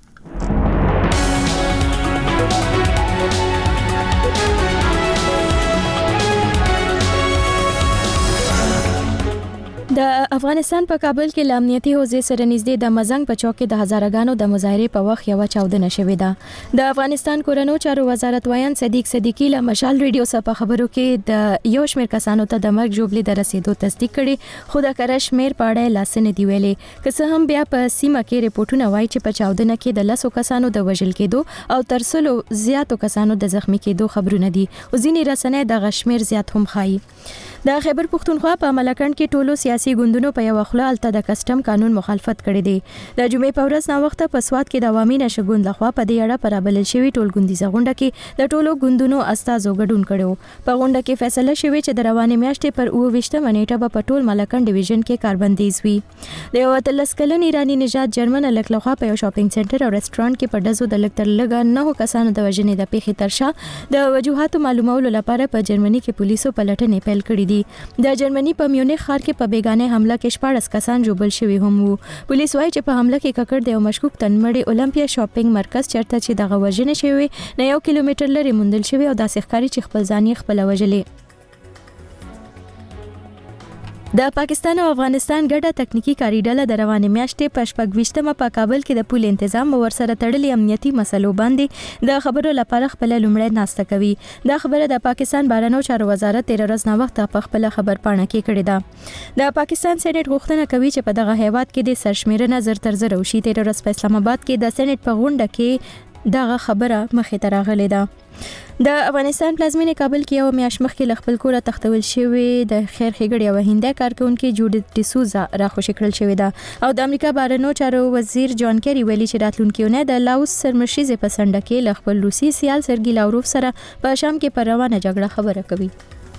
د افغانستان په کابل کې د امنیتي حوزې سره نږدې د مزنګ په چوک کې د هزارګانو د مظاهرې په وخت یو چاودنه شوې ده. د افغانستان کورنو چارو وزارت وایي صدیق صدیقی له مشال ریډیو سره په خبرو کې د یو شمېر کسانو ته د مرګ جوړې د رسیدو تصدیق کړي، خو د کره شمېر په اړه لاسنه دی ویلې. که څه هم بیا په سیمه کې ریپورتونه وایي چې په چاودنه کې د لسو کسانو د وژل کېدو او تر سلو زیاتو کسانو د زخمی کېدو خبرونه دي، او ځینې رسنۍ د غشمیر زیات هم ښایي. د خیبر پختونخوا په ملکند کې ټولو سیاسي ګوندونو په یو خپل الته د کسٹم قانون مخالفت کړی دی. د جمعې په ورځ نا وخت په سواد کې د عوامي نشګوند لخوا په دې اړه پرابلل شوی ټول ګوندیزه غونډه کې د ټولو ګوندونو استازو ګډون کړو. په غونډه کې فیصله شوی چې د روانې میاشتې پر اوه ویشتمه نیټه په ټول ملکند ډیویژن کې کاربندیز وي. د یو اتلس کلن ایرانی نژاد جرمن الک لخوا په یو شاپینګ سنټر او رستورانت کې په ډزو د لکتر لګا نه کسانو د وژنې د پیښې ترشا د وجوهاتو معلومولو لپاره په جرمني کې پولیسو پلټنې پیل کړې دي. د جرمني په میونخ ښار کې په بیگانه حمله کې شپږ کسان جوړل شوي هم وو. پولیس وایي چې په حمله کې ککړ د یو مشکوک تنمړي اولمپیا شاپینګ مرکز چرته چې دغه وژنه شوی نه یو کیلومتر لري موندل شوی او داسې ښکاري چې خپل ځان یې خپل وژلې. د پاکستان او افغانستان ګډه تکنیکی کاریډله د روانې میاشتې په شپږ ویشتمه په کابل کې د پول تنظیم او ورسره تړلې امنیتي مسلو باندې د خبرو لپاره خپل لومړی ناسته کوي. دا خبره د پاکستان بهرنیو چارو وزارت تیر ورځ نا وخت په خپل خبر پاڼه کې کړې ده. د پاکستان سېنات غوښتنه کوي چې په دغه هیواد کې د سرشمیرنه زر تر زر وشي. تیر ورځ په اسلام آباد کې د سېنات په غونډه کې دغه خبره مخې ته راغلې ده. د افغانستان پلازمینه کابل کې یو میاشت مخکې ل خپل کور تختول شوی د خیر ښېګړې او هنده کارکونکو جوډیت ډیسوزا راخوشي کړل شوی ده او د امریکا بهرنیو چارو وزیر جان کیری ویلي چې راتلونکي نه د لاوس سرمشيزه پسنده کې ل خپل روسي سیال سرګي لاوروف سره په شام کې پر روانه جګړه خبره کوي.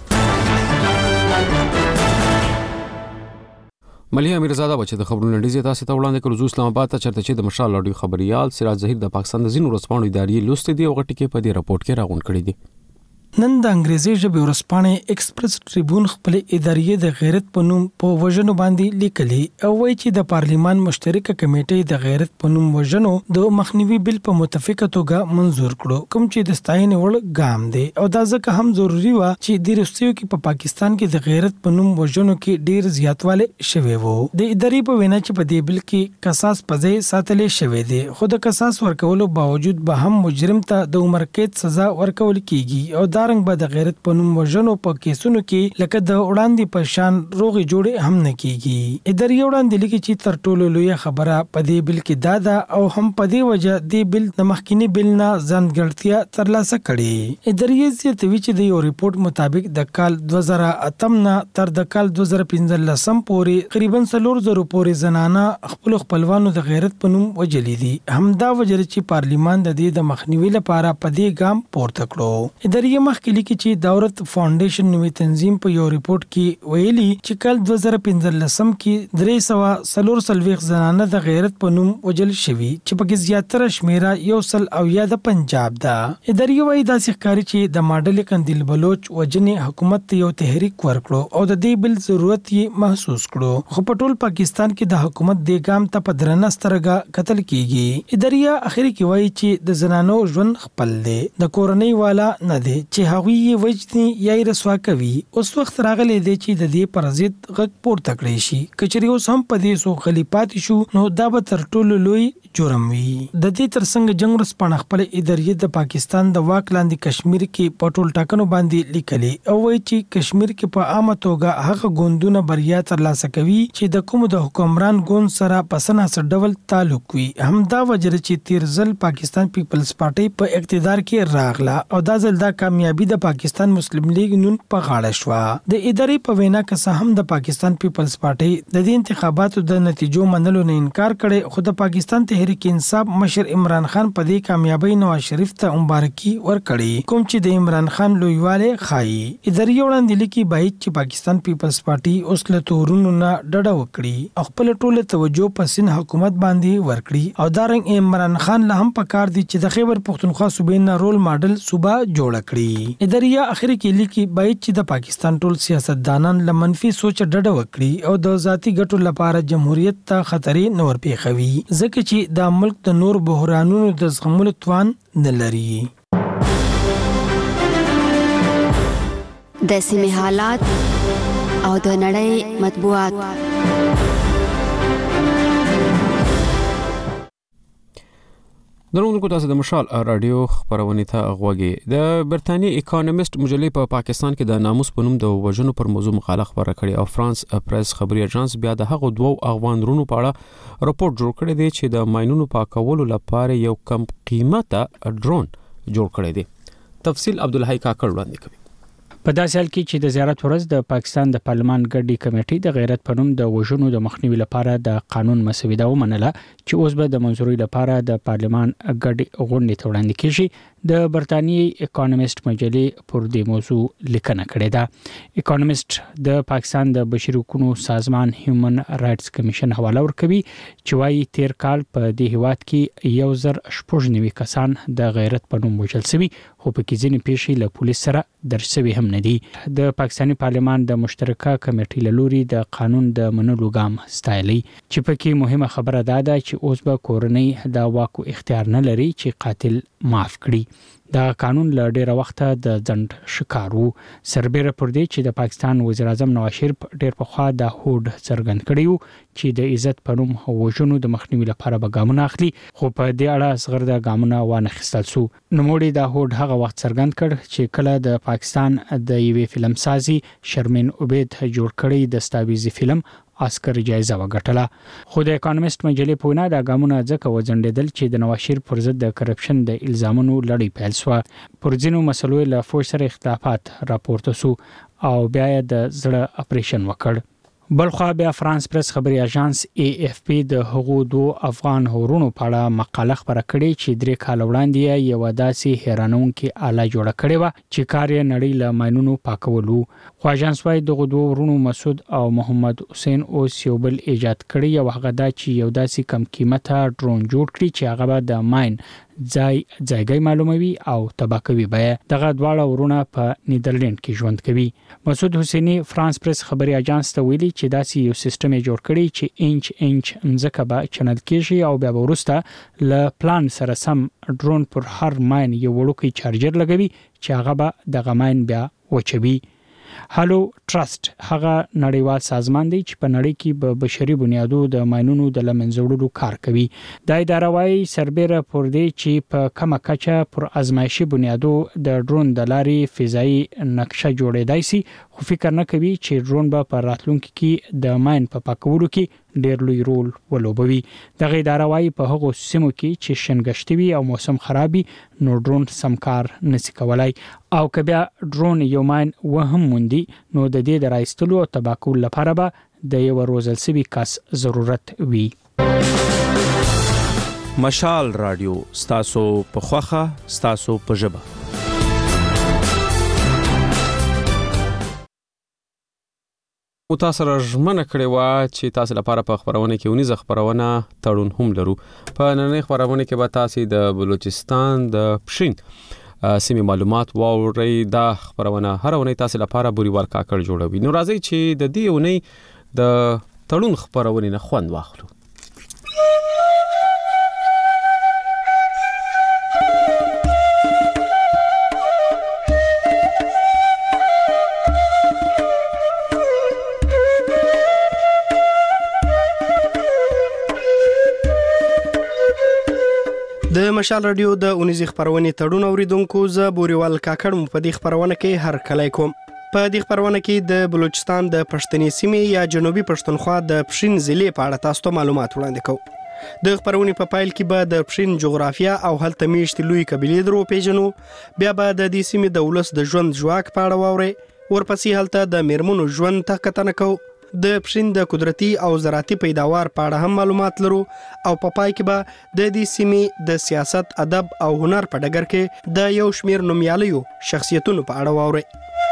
مليحه میرزاده بچ د خبرونو لنډیزه تاسو ته وړاندې کړو. زو اسلام آباد ته چرته چې د مشال اډیو خبريال سراج ظهیر د پاکستان د زینو رسپانو ادارې لوست دی او غټی کې په دې راپورټ کې راغون کړی دی. نن د انګریزي ژبې ورسپانې ایکسپریس ټریبون خپل ادارې د غیرت په نوم په وژنو باندې لیکلي او وایي چې د پارلیمان مشترکه کمیټې د غیرت په نوم وژنو د مخنیوي بل په متفقه توګه منزور کړو، کوم چې د ستاینې وړ ګام دی او دا ځکه هم ضروری و چې د روسیو کې په پاکستان کې د غیرت په نوم وژنو کې ډیر زیاتواله شوی وو. د ادارې په وینا چې په دې بل کې قصاص پځې ساتلې شوی دی، خو د قصاص ورکولو باوجود به هم مجرم ته د عمر قید سزا ورکول کیږي او دارنګ به د غیرت په نوم وژنو په کیسونو کې لکه د وړاندې په شان روغي جوړې هم نه کیږي. ادارې وړاندې لیکي چې تر ټولو لوی خبره په دې بل کې دا ده او هم په دې وجه د بل د مخکینی بل نه ځانګړتیا ترلاسه کړي. ادارې زیاتوي چې د یو ریپورت مطابق د کال دوه زره اتم نه تر د کال دوه زره پنځلسم پورې تقریبا څلور زره پورې زنانه خپل خپلوانو د غیرت په نوم وجلې دي. همدا وجه چې پارلیمان د دې د مخنیوي لپاره په دې ګام پورته کړو. ادارې مخکې کې چې دولت فاونډیشن نوې تنظیم په یو ریپورت کې ویلي چې کال دوه زره پنځلسم کې درې سوه څلور څلوېښت زنانه د غیرت په نوم وژل شوي چې پکې زیاتره شمیره یو سل او یا د پنجاب ده. ادارې وایي داسې ښکاري چې د ماډل قندیل بلوچ وژنې حکومت ته یو تحریک ورکړو او د دې بل ضرورت یې محسوس کړو، خو په ټول پاکستان کې د حکومت د ګام ته په درنه سترګه قتل کیږي. ادارې اخر کې وایي چې د زنانو ژوند خپل دی، د کورنۍ والا نه دی چې هغوی یې وجني یا یې رسوا کوي. اوس وخت راغلی دی چې د دې پر ضد غږ پورته کړی شي. کچري اوس هم په دې سو خلیپات شو نو دا به تر ټولو لوی جرم وي. د دې ترڅنګ جنگ ورسپانه خپل ادارې د پاکستان د واک لاندې کشمیر کې په ټول ټاکنو باندې لیکلي او وایي چې کشمیر کې په عامه توګه هغه ګوندونه بریا ترلاسه کوي چې د کوم د حکمران ګوند سره په سناسر ډول تعلق وي. همدا وجه چې تیر ځل پاکستان پیپلز پارټي په اقتدار کې راغله او دا ځل دا کامیاب کامیابی د پاکستان مسلم لیگ نون په غاړه شو. د ادارې په وینا که څه هم د پاکستان پیپلز پارټي د دې انتخاباتو د نتیجو منلو نه انکار کړي، خو د پاکستان تحریک انصاف مشر عمران خان په دې کامیابی نواز شریف ته مبارکي ورکړي، کوم چې د عمران خان لویواله خایي. ادارې وړاندې لیکي باید چې پاکستان پیپلز پارټي اوس له تورونو نه ډډه وکړي او خپل ټوله توجه په سند حکومت باندې ورکړي او دارنګ عمران خان له هم پکار دي چې د خیبر پختونخوا صوبې نه رول ماډل صوبه جوړ کړي. ادارې اخر کې لیکي باید چې د پاکستان ټول سیاستدانان له منفي سوچ ډډه وکړي او د ذاتي ګټو لپاره جمهوریت ته خطرې نور پیښوي، ځکه چې د ملک د نور بحرانونو د زغملو توان نه لري. د سیمې حالات او د نړۍ مطبوعات. درنو تاسو د مشال رادیو خبرونه ته غوږی. د برتانیې اکانومیست مجلې په پاکستان کې د ناموس په نوم د وژنو پر موضوع مقاله خبره کړې او فرانس پریس خبري اژانس بیا د هغو دوو افغان رونو په اړه راپور جوړ کړی دی چې د ماينونو پاکولو لپاره یو کم قیمته ډرون جوړ کړی دی. تفصیل عبدالحی کاکړ وړاندې کوي. په داسې حال کې چې د زیارت ورځ د پاکستان د پارلمان ګډي کمیټې د غیرت په نوم د وژنو د مخنیوي لپاره د قانون مسوده ومنله چې اوس به د منځوري لپاره د پارلمان ګډي غونډې ته وړاندې کیږي. د برتانیې اکانومیست مجلې پر دې موضوع لیکنه کړې ده. اکانومیست د پاکستان د بشري حقوقو سازمان هیومن رائټس کمیشن حواله ورکوي چې وايي تیر کال په دې هیواد کې یو زر شپږ نوي کسان د غیرت په نوم وژل شوي، خو په کې ځینې پیښې له پولیس سره درج شوي هم نه دي. د پاکستاني پارلمان د مشترکه کمیټې له لوري د قانون د منلو ګام ستایلی، چې په کې مهمه خبره ده چې اوس به کورنۍ د واکو اختیار نه لري چې قاتل معاف کړي. دا قانون له ډیره وخته د ځند شکارو. سربېره پر دې چې د پاکستان وزیر اعظم نواز شریف ډیر پخوا د هوډ څرګند کړیو چې د عزت په نوم وژنو د مخنیوي لپاره به ګامونه اخلي، خو په دې اړه صغر د ګامونه وانه خستل سو. نوموړي د هوډ هغه وخت څرګند کړ چې کله د پاکستان د یوې فلم سازي شرمین عبید جوړ کړی د ستاویزي فلم اسکر جایزه وګټله. خو د اکانومیست مجلې په وینا د ګامونه ځکه وځنډېدل چې د نواز شریف پر ضد د کرپشن د الزامونو لړۍ پیل شوه. پر ځینو مسلو له فوج سره اختلافات راپورته سو او بیا د زړه اپریشن وکړ. بلخوا بیا فرانس پریس خبري اژانس ای اف پی د هغو دوه افغان هورونو په اړه مقاله خبره کړې چې درې کال وړاندې یو داسې حیرانونکې آله جوړه کړې و چې کار یې نړۍ له ماينونو پاکولو. خو اژانس وايي دغه دوه ورونو مسعود او محمد حسین اوس یو بل ایجاد کړی او هغه دا چې یو داسې کم قیمته ډرون جوړ کړي چې هغه به د ماين ځای ځایګي معلوموي او تباکوي. به دغه دواړه ورونه په نیدرلند کې ژوند کوي. مسعود حسینی فرانس پریس خبري اژانس ته ویلي چې داسې یو سیستم جوړ کړي چې انچ انچ مځکه به چنل کېږي او بیا ورسته ل پلان سره سم ډرون پر هر ماين یو وړوکی چارجر لګوي چې هغه به دغه ماين بیا وچوي. هالو ټرست هغه نړیوال سازمان دی چې په نړۍ کې په بشري بنیادو د ماينونو د لمنځوړلو کار کوي. دا اداره وايي سربېره پر دې چې په کومه کچه پر ازمایشي بنیادو د ډرون د لارې فضایي نقشه جوړېدای شي، خو فکر نه کوي چې ډرون به په راتلونکي کې د ماين په پاکولو کې ډېر لوی رول ولوبوي. دغه اداره وايي په هغو سیمو کې چې شنګشتي وي او موسم خرابي نو ډرون سمکار نشي کولای، او که بیا ډرون یو ماين وهم موندي نو د دې د راایستلو او تباکول لپاره به د یو روزل سوي کس ضرورت وي. مشال رادیو ستاسو په خوخه ستاسو په ژبه. متاثر ژمنه کړې و چې تاسو لپاره په خبرونه کې ونیزه خبرونه تړون هم لرو. په نننۍ خبرونه کې به تاسو د بلوچستان د پښین سیمې معلومات واورئ. دا خبرونه هر ونې تاسو لپاره بوريوال کاکړ جوړوي. نو راځي چې د دې ونې د تړون خبرونه نه خوند واخلو. د مشال رادیو د اونیزي خبرونه تړون اوریدونکو ز بوريوال کاکړ مو په دې خبرونه کې هر کله کوم. په دې خبرونه کې د بلوچستان د پښتني سیمې یا جنوبي پښتونخوا د پښین ضلع په اړه تاسو ته معلومات وړاندې کوم. د خبرونې په پایل کې به د پښین جغرافیا او هلته میشتې لوی قبیلې درو پیژنو. بیا به د دې سیمې د ولس د ژوند ژواک په اړه واورئ. ورپسې هلته د میرمنو ژوند ته کتنه کوو. د پښین د قدرتي او زراعتي پیداوار په اړه هم معلومات لرو او په پای کې به د دې سیمې د سیاست، ادب او هنر په ډګر کې د یو شمیر نومیالیو شخصیتونو په اړه واورئ.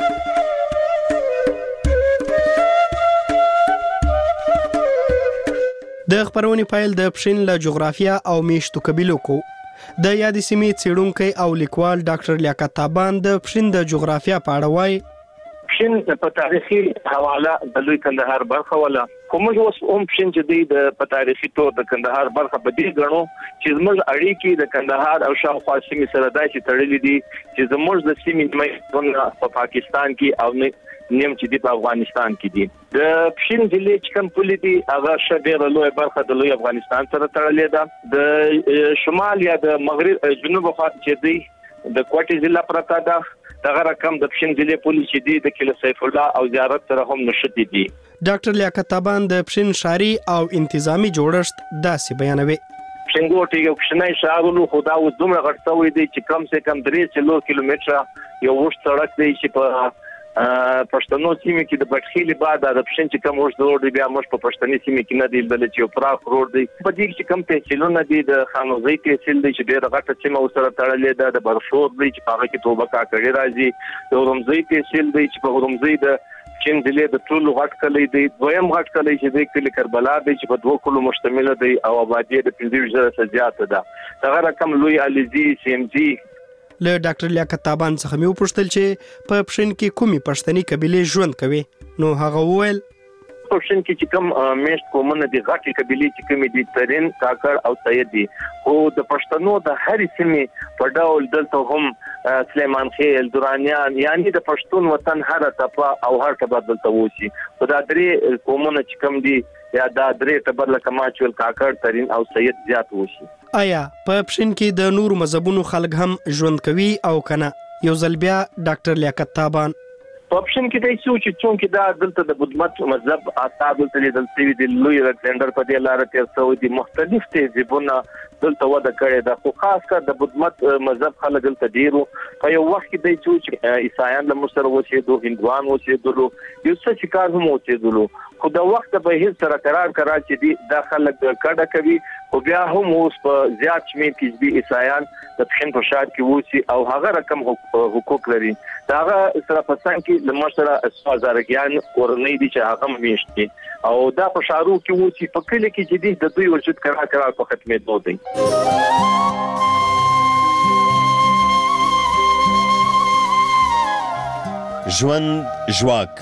د خبرونې پایل د پښین له جغرافیا او میشتو قبیلو کو. د یادې سیمې څېړونکی او لیکوال ډاکټر لیاقت تابان د پښین د جغرافیا په اړه وایي. پښین په تاریخي حواله د لوی کندهار برخه ولا کوم اوس هم پښین چې دی د په تاریخي تور د کندهار برخه په دې غنو چې زموږ اړیکې د کندهار او شاوخوا سیمې سره داسې تړلې دي چې زموږ د سیمې مې په پاکستان کې او نیم چې دی په افغانستان کې دي. د پښین ضلع چې کوم پولې دي هغه شډېره لوی برخه د لوی افغانستان سره تړلې ده. د شمال یا د مغرب جنوب خوا چې دی د کوټې ضلع پرته ده. دغه رقم د پښین ضلع پولیس چې دی د کله سیف الله او زیارت سره هم نشتی دي. ډاکټر لیاقت تابان د پښین شاري او انتظامی جوړښت داسې بیانوي. پښینګوټ یو کوچنی ښار ولو خو دا اوس دومره غټ شوی دی چې کم سه کم درې څلور کیلومتره یو وښت سړک دی چې په پښتنو سیمه کې د بټخیلي بعد د پښین چې کوم وښت روډ دی بیا موږ په پښتني سیمه کې نه دی بل چې یو پراخ روډ دی. په دې کې کوم تحصیلونه دي د خانوزي تحصیل دی چې ډېر غټه سیمه سره تړلې ده. د برشور دی چې په هغه کې توبه کاکړي راځي. د اورمزي تحصیل دی چې په اورمزي د پښین ضلع د ټولو غټ کلی دی. دویم غټ کلی چې د کلی کربلا دی چې په دوه کلو مشتمل دی او آبادی د پنځه زره څخه زیاته ده. دغه رقم لوی علیزي سیم جی. له ډاکټر لیاقت تابان څخه مې وپوښتل چې په پښین کې کومې پښتني قبیلې ژوند کوي. نو هغه وویل په پښین کې چې کوم میشت قومونه دي غټي قبیلې چې کومې دي ترین، کاکړ او سید دي. خو د پښتنو د هرې سیمې په ډول دلته هم سلیمان خېل، درانیان یعنی د پښتون وطن هر ټپه او هر ټبه دلته وسی. په دا درې قومونه چې کوم دي یا دا درې ټبر لکه ماچول، کاکړ، ترین او سید زیات وسی. آیا په پښین کې د نورو مذهبونو خلک هم ژوند کوي او کنه؟ یو ځل بیا ډاکټر لیاقت تابان په پښین کې د څو چې څون کې دا دلته د بدمت مذهب اصحاب دلته دلته دی لوی رکسندر په دې لار ته څو دي مختلف تهذیبونه دلته وده کړې ده. خو خاص کر د بدمت مذهب خلک دلته ډیرو په یو وخت کې د څو چې عیسایان له مسر وسیدو، هندوان وسیدو، یو څه چې کار هم وسیدو. خو د وخت په هیڅ سره قرار قرار چې دي دا خلک کډه کوي. خو بیا هم اوس په زیات شمیر کې دي عیسایان د پښین په شار کې وسی او هغه رقم حقوق لري. دا هغه سره په څنګه کې د مشره هزارګیان ورنۍ دي چې هغه میشتي او دا په شارو کې وسی په کلی کې چې دي د دوی وجود قرار قرار په ختمېدو دي. ژوند ژواک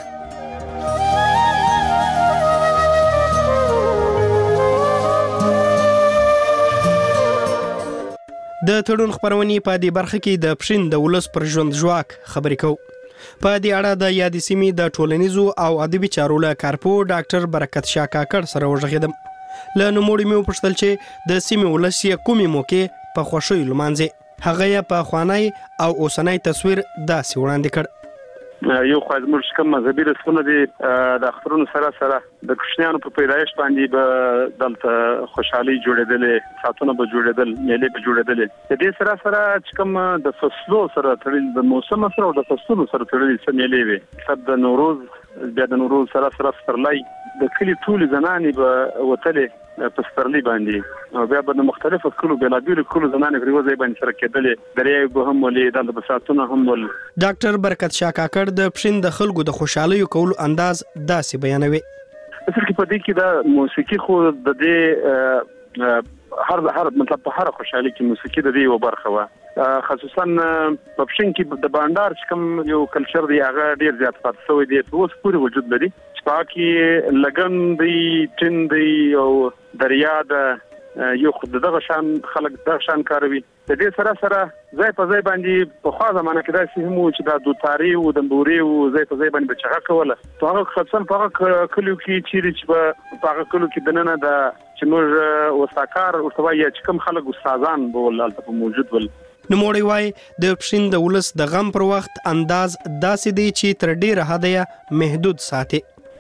د تړون خبرونې په دې برخه کې د پښین د ولس پر ژوند ژواک خبرې کوو. په دې اړه د یادې سیمې د ټولنیزو او ادبي چارو له کارپو ډاکټر برکت شاه کاکړ سره وغږېدم. له نوموړي مې وپوښتل چې د سیمې ولس یې کومې موقع په خوښیو لمانځي. هغه یې په خوانی او اوسنی تصویر داسې وړاندې کړ. یو خو زموږ کوم مذهبي رسمونه دي د اخترونو سره سره د کوچنیانو په پیدایش باندې به دلته خوشحالي جوړېدلې، ساتونه به جوړېدل، میلې به جوړېدلې. د دې سره سره چې کوم د فصلو سره تړلي، د موسم سره او د فصلونو سره تړلي څه میلې وي. صد د نوروز، بیا د نوروز سره سره سترلی د کلي ټولې زنانې به وتلې په سترلی باندې او بیا به د مختلفو کلو بېلابېلو کلو زنانې پر یوه ځای باندې سره کېدلې. دریایي به هم ولې، دلته به ساعتونه هم ول. ډاکټر برکت شاه کاکړ د پښین د خلکو د خوشحالیو کولو انداز داسې بیانوي. اصل کې په دې کې د موسیقي خو د دې هر هر مطلب په هر خوشحالي کې موسیقي د دې یو برخه وه. خصوصا په پښین کې د بانډار چې کوم یو کلچر دی هغه ډېر زیات پاتې شوی دی، اوس پورې وجود لري. چې په هغه کې لګن دی، ټین دی او دریا ده، یو خو دغه شان خلک دغه شان کاروي. د دې سره سره ځای په ځای باندې په خوا زمانه کې داسې هم و چې دا دوتاري و، دمبوري و، ځای په ځای باندې به چغه کوله. په هغه خصوصا په هغه کلیو کې چیرې چې به په هغه کلیو کې دننه د چې موږ وساکار ورته وایي چې کوم خلک استادان به ول هلته په موجود ول. نوموړی وایي د پښین د ولس د غم پر وخت انداز داسې دی چې تر ډېره حده یې محدود ساتي.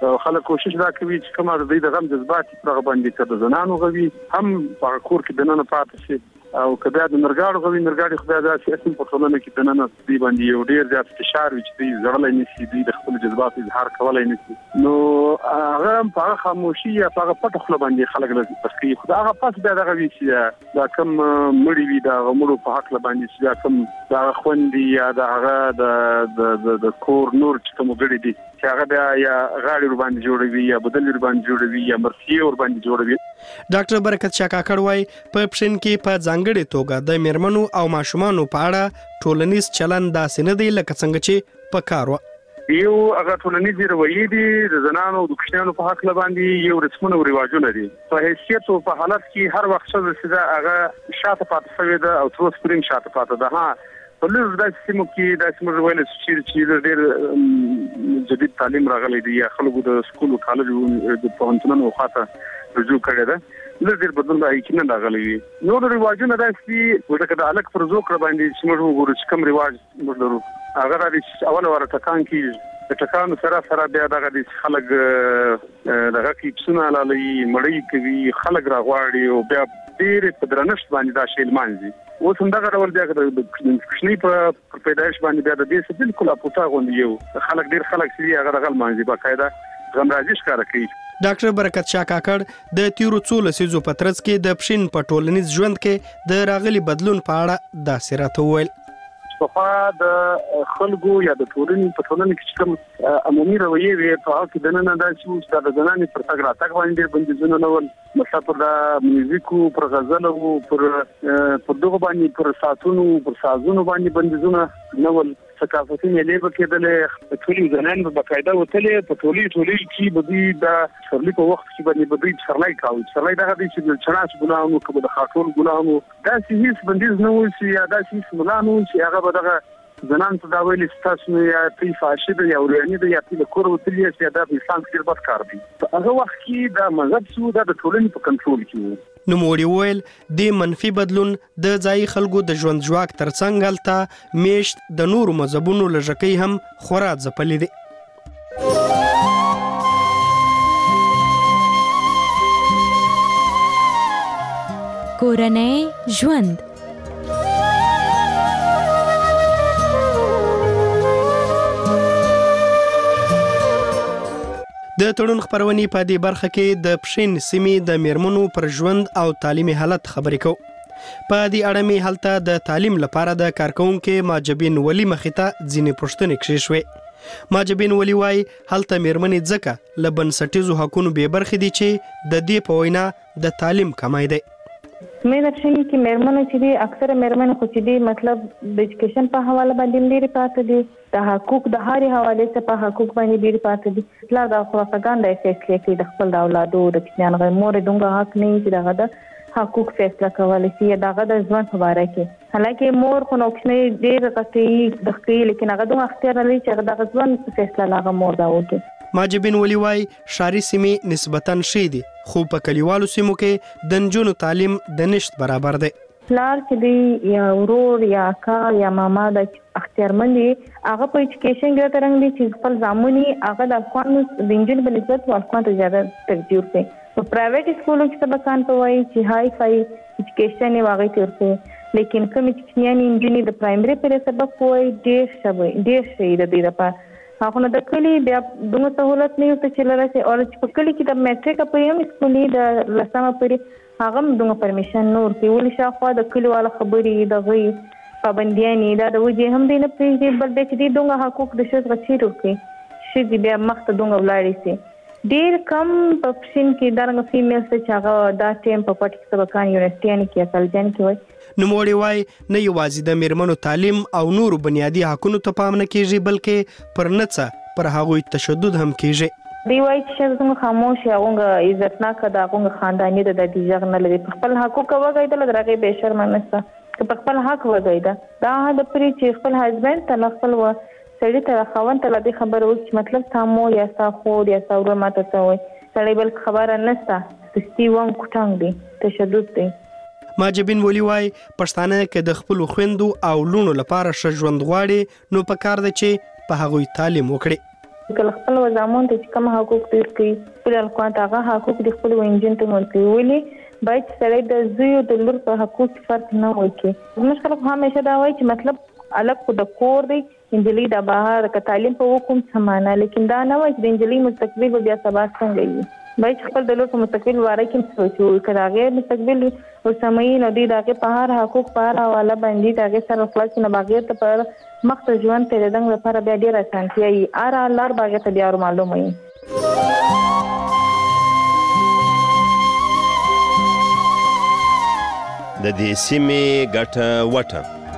خلک کوشش دا کوي چې کومه د دې د غم جذبات پر باندې کړه زنانو غوي هم په کور کې دننه پاتې شي او کله د نرګاړو غوي نرګاړي خدای دا چې اسم په ټولنه کې دننه دی باندې یو ډیر زیات فشار وي چې دی زړلای نشي دی د خپل جذبات اظهار کولای نشي نو هغه په خاموشي یا په پټ خپل باندې خلک لږ تسخي خدای هغه پاس بیا دغه وی چې دا کم مړی وي دا غمړو په حق باندې چې دا کم دا خوندي یا دا هغه د د کور نور چې کوم غړي دي چې هغه بیا یا غاړي ور باندې جوړوي یا بدل ور باندې جوړوي یا مرسي ور باندې جوړوي. ډاکټر برکت شاه کاکړ وايي په پښین کې په ځانګړي توګه د میرمنو او ماشومانو په اړه ټولنیز چلند داسې نه دی لکه څنګه چې په کار و. یو هغه ټولنیز رویې دي د زنانو او د کوچنیانو په حق باندې یو رسمونه او رواجونه دي په حیثیت او په حالت کې هر وخت څه هغه شاته پاتې شوی ده او تر اوسه پرې شاته پاتې ده. ها په لږ د سیمو کې د سیمو ویل چې چې ډېر جدید تعلیم راغلی دی یا خلکو د سکول او کالج د پوهنتونونو خاطر رجوع کړی ده لږ ډېر بدلون راځي نه راغلی وي. نو د رواجونو داسې ورته د الګ پر زوکړه باندې چې موږ وګورو چې کوم رواج موږ لرو هغه د اول ورته ټکان کې د ټکانو سره سره بیا دغه د خلک دغه کې پسونه لالي مړی کوي خلک راغواړي او بیا ډېر په درنښت باندې دا شی لمانځي. اوس هم دغه ډول بیا د کوچني په پیدایش باندې بیا د دې څه بالکل اپوټا غوندي یو خلک ډېر خلک چې هغه دغه لمانځي باقاعده غمرازي ښکاره کوي. ډاکټر برکت شاه کاکړ د تیرو څو لسیزو په ترڅ کې د پښین په ټولنیز ژوند کې د راغلي بدلون په اړه داسې راته وویل. په د خلکو یا د ټولنې په ټولنه کې کوم عمومي رویې وي په هغه کې دننه دا چې د زنانې پر تګ راتګ باندې بندیزونه نه ول مثلا پر د میوزیکو پر غزلو پر پر دغه باندې پر ساتونو پر سازونو باندې بندیزونه نه ول. ثقافتي ملي وکړل ټولې زنان په باقاعده وتلې په ټولې ټولې کې بدی د سرلی په وخت کې باندې بدی سرلای کاوه سرلای دغه دي چې چناس ګناهونو کبه د خاطر ګناهونو دا چې هیڅ بندیز نه وي چې یا دا چې ملانو چې هغه دغه زنان ته دا ویل ستاسو یا پی فاشد یا ورانی د یا په کور وتلې چې دا په انسان کې بس کار دی. هغه وخت کې دا مذهب سو دا د ټولنې په کنټرول کې وو. نو موري ویل د منفي بدلون د ځای خلکو د ژوند ژواک ترڅنګ هلته میشت د نورو مذهبونو لږکۍ هم خورا ځپلې دي. کورنۍ ژوند د تړون خبرونې په دې برخه کې د پښین سیمې د میرمنو پر ژوند او تعلیمي حالت خبرې کوو. په دې اړه مې هلته د تعلیم لپاره د کارکونکو ماجبین ولی مخې ته ځینې پوښتنې کړې شوې. ماجبین ولی وایي هلته میرمنې ځکه له بنسټیزو حقونو بې برخې دي چې د دې په وینا د تعلیم کمی دی. مې د پښین کې میرمنو چې دي اکثره میرمنې خو چې دي مطلب د ایجوکیشن په حواله باندې ډېرې پاتې دي د حقوق د هاري حواله څخه په حقوق باندې ډېرې پاتې دي. پلار د پروپاګاندا فیصله کوي د خپل د اولادو د کسان غیر مور دغه حق نه چې دغه د حقوق فیصله کولای شي دغه د ژوند په اړه کې حالکه مور خو نو کښنه ډېر قطعي د خپل لیکن هغه د اختیار لري چې دغه ژوند فیصله لاغه مور دا وکړي. ماجبین ولی وای شاری سیمې نسبتاً شي دي خو په کلیوالو سیمو کې د نجونو تعلیم د نشټ برابر دی. پلار چې دی یا ورور یا اکا یا ماما د اختیارمندي هغه په ایجوکیشن کې ترنګ دي چې خپل ځامني هغه د افغان د انجن په نسبت افغان ته زیاده ترجیح ورکوي. په پرایویټ سکولونو کې سبقان په وایي چې هاي فای ایجوکیشن یې واغې ترته لیکن کوم چې یعنی انجنیر د پرایمري پر سبق وایي ډېر شوی ډېر شي د دې لپاره هغه د کلی بیا دغه سہولت نه یو چې لري او چې په کلی کې د میټریک په یم سکولې د لسمه پورې هغه دغه پرمیشن نور په ولې شاخوا د کلیواله خبرې د غي پابندیانی دا د وجه هم دینه پریږدي بل د چې دغه حقوق د شوز غچې ورکړي چې بیا مخته دغه ولاړې سي ډیر کم په پښین کې دغه فیمیل څخه هغه دا ټیم په پټ کې سبقان یونیورسيټي کې کالجن کې وای نو موري وای نه یوازې د میرمنو تعلیم او نور بنیادی حقوقو ته پام نه کیږي بلکې پر نڅه پر هغوی تشدد هم کیږي. دی وای چې څنګه خاموش یا هغه عزتناک د هغه خاندانی د دې ځګ نه لري خپل حقوق وګړي د لږه به شرم نه ست که خپل حق وګړي دا د پری چې خپل هسبند ته خپل و سړی ته خوان ته د خبر اوس مطلب تاسو یا تاسو یا تاسو ماته ته وای سړی بل خبره نسته تستی وان کوټنګ دی تشدد دی. ماجبین ولی وای پښتانه کې د خپل خويندو او لونو لپاره ښه ژوند غواړي نو په کار ده چې په هغوی تعلیم وکړي. کله خپل وزامون ته کوم حقوق تیر کړي خپل الکوان هغه حقوق د خپل وینجن ته ورکړي ولې باید سړی د زوی او د لور په حقوق فرق نه وکړي. موږ خلک همیشه دا وایي چې مطلب الګ خو د کور دی انجلۍ د بهر ک تعلیم په وکم سمانه، لیکن دا نه وایي چې د انجلۍ مستقبل بیا سبا څنګه وي. باید خپل د لور په مستقبل واره کې سوچو کړه غیر مستقبل او سمې نه دی دغه په هر حقوق په هر حواله باندې دغه سره خلاص نه بغیر ته پر مخ ته ژوند ته دغه لپاره بیا ډیر اسانتیا یې ار الله باغ ته بیا معلومه وي. د دې سیمې ګټه وټه.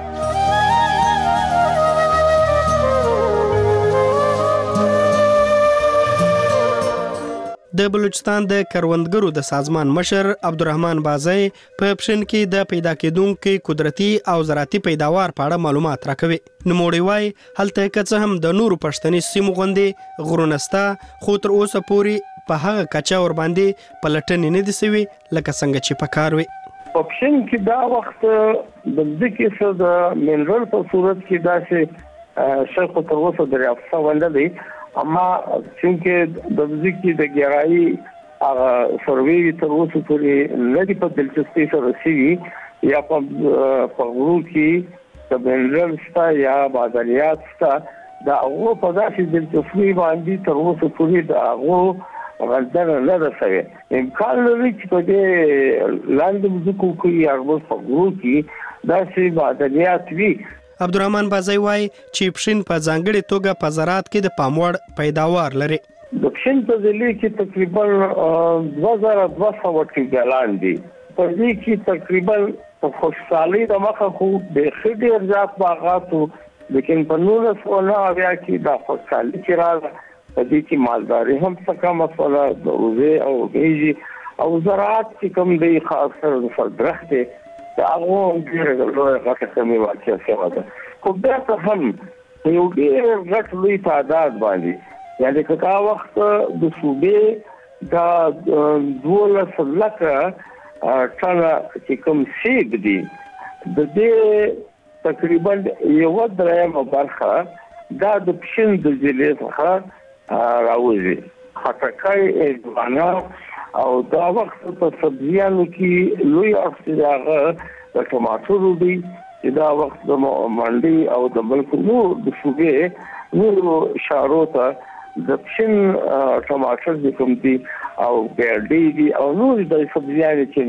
د بلوچستان د کروندګرو د سازمان مشر عبدالرحمن بازی په پښین کې د پیدا کېدونکو قدرتي او زراعتي پیداوار په اړه معلومات راکوي. نوموړی وایي هلته که څه هم د نورو پښتني سیمو غوندې غرونه شته، خو تر اوسه پورې په هغه کچه ور باندې پلټنې نه دي سوي لکه څنګه چې پکار وي. په پښین کې دا وخت د ځکه څه د منرال په صورت کې دا چې شیخ تر اوسه دریافت ونده دی، اما څنګه د ځکه د ګرایي هغه سروي تر اوسه پورې نه دی په دلچسپي سره رسیدي یا په غرو کې د منرال ستا یا بازاریات ستا دا هغه په داسې دلچسپي باندې تر اوسه پورې د هغه غلطه نه رسوي. امکان لري چې په دې لاندې ځکو کې اربوز په غرو کې داسې بازاریات وي. عبدالرحمن بازی وایي چې پښین په ځانګړې توګه په زراعت کې د پاموړ پیداوار لري. د پښین په ضلع کې تقریبا دوه زره دوه سوه ټیګالان دي. په دې کې تقریبا په خوشحالي د مخه خو د ډېر زیات باغاتو، لیکن په نولس سوه نهه اویا کې دا خوشحالي چې راغله په دې کې مالداري هم څه کمه شوله، د وزې او وریجې او زراعت چې کوم دی خاص کر د سردرخت دی دا هغه هم ډېره لویه غټه کمي واقع شوې ده. خو بیا څه هم یو ډېر غټ لوی تعداد باندې یعنې که دا وخت د صوبې دا دولس لکه ټنه چې کوم سیب دي د دې تقریبا یوه درېیمه برخه دا د پښین د ضلع څخه راوځي. خټکی، هندواڼه او دا وخت په سبزیانو کې لوی اړتیا هغه د ټماټرو دی چې دا وخت د منډي او د ملک نور د صوبې نورو ښارو ته د پښین ټماټر د کوم دي او ګاډي دي او نور د سبزیانو چې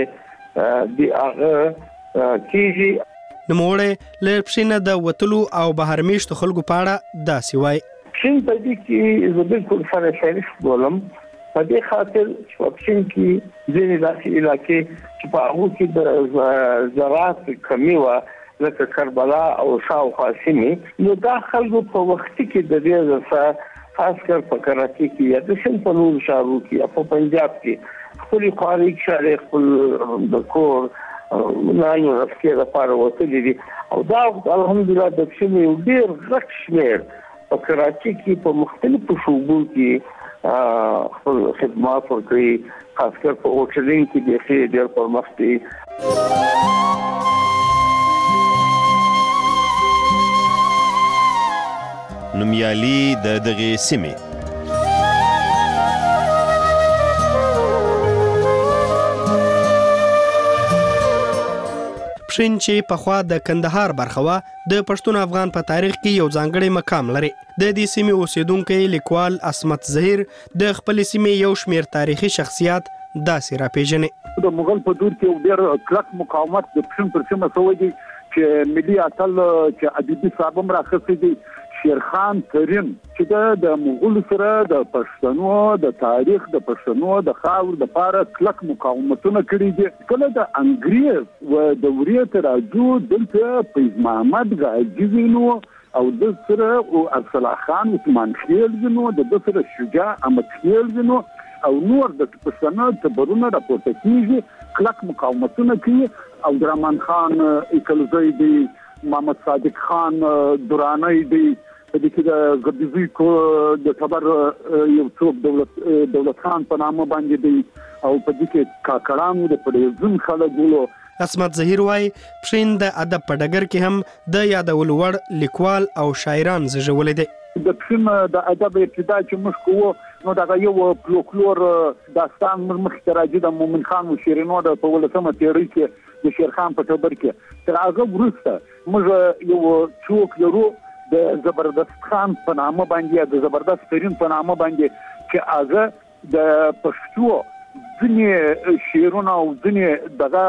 نږدې دی هغه کیږي. نوموړی له پښینه د وتلو او بهر میشتو خلکو په اړه داسې وایي. پښین په دې کې زه بالکل سره شریک بولم په دې خاطر چې په پښین کې ځینې داسې علاقې چې په هغو کې د زراعت کمي وه لکه کربلا او شاوخوا سیمې، نو دا خلکو په وختي کې د دې ځای خاص کر په کراچي کې یا د سند په نورو ښارو کې یا په پنجاب کې خپلې خوارۍ ښارې خپل د کور نانو رفکې لپاره وتلي دي او دا الحمدلله د پښین یو ډېر غټ شمېر په کراچي کې په مختلفو شعبو کې خپل خدمات ورکوي، خاص کر په هوټلینګ کې بیخي ډېر پرمخ دي. نومیالي د دغې سیمې پښین چې پخوا د کندهار برخه وه د پښتون افغان په تاریخ کې یو ځانګړی مقام لري. د دې سیمې اوسیدونکی لیکوال عصمت ظهیر د خپل سیمې یو شمیر تاریخي شخصیات داسې راپېژني. د مغل په دور کې ډېر کلک مقاومت د پښین پر سیمه شوی دی چې ملي اتل چې ادیبي صاحب هم راخستی دی شیرخان کریم چې د مغول سره د پښتنو د تاریخ د پښتنو د خاور د پاره کلک مقاومتونه کړي دي. کله د انګریز و دورې تر راځو دلته فیض محمد غازی نو او د سره او ارسلا خان عثمان خیل نو د سره شجاع احمد خیل نو او نور د پښتنو تبرونه راپورته کیږي، کلک مقاومتونه کوي. عبدالرحمن خان اکلزی دی، محمد صادق خان درانی دی، د دې کې د غدیزي کو د خبر یو څوک دولت دولت خان په نامه باندې دی او په دې کې کاکړانو د پړېزم خلک ولو. عصمت ظهیر وایي پښین د ادب په ډګر کې هم د یادولو وړ لیکوال او شاعران زیږولي دي. د پښین د ادب ابتدا چې موږ کوو نو دا یو فلکلور داستان موږ مخکې راځي د مومن خان او شیرینو د په ولسمه تیری کې د شیر خان په ټبر کې تر هغه وروسته موږ یو څوک لرو د زبردست خان په نامه باندې د زبردست ترين په نامه باندې چې هغه د پښتو ځینې شیرونه او ځینې دغه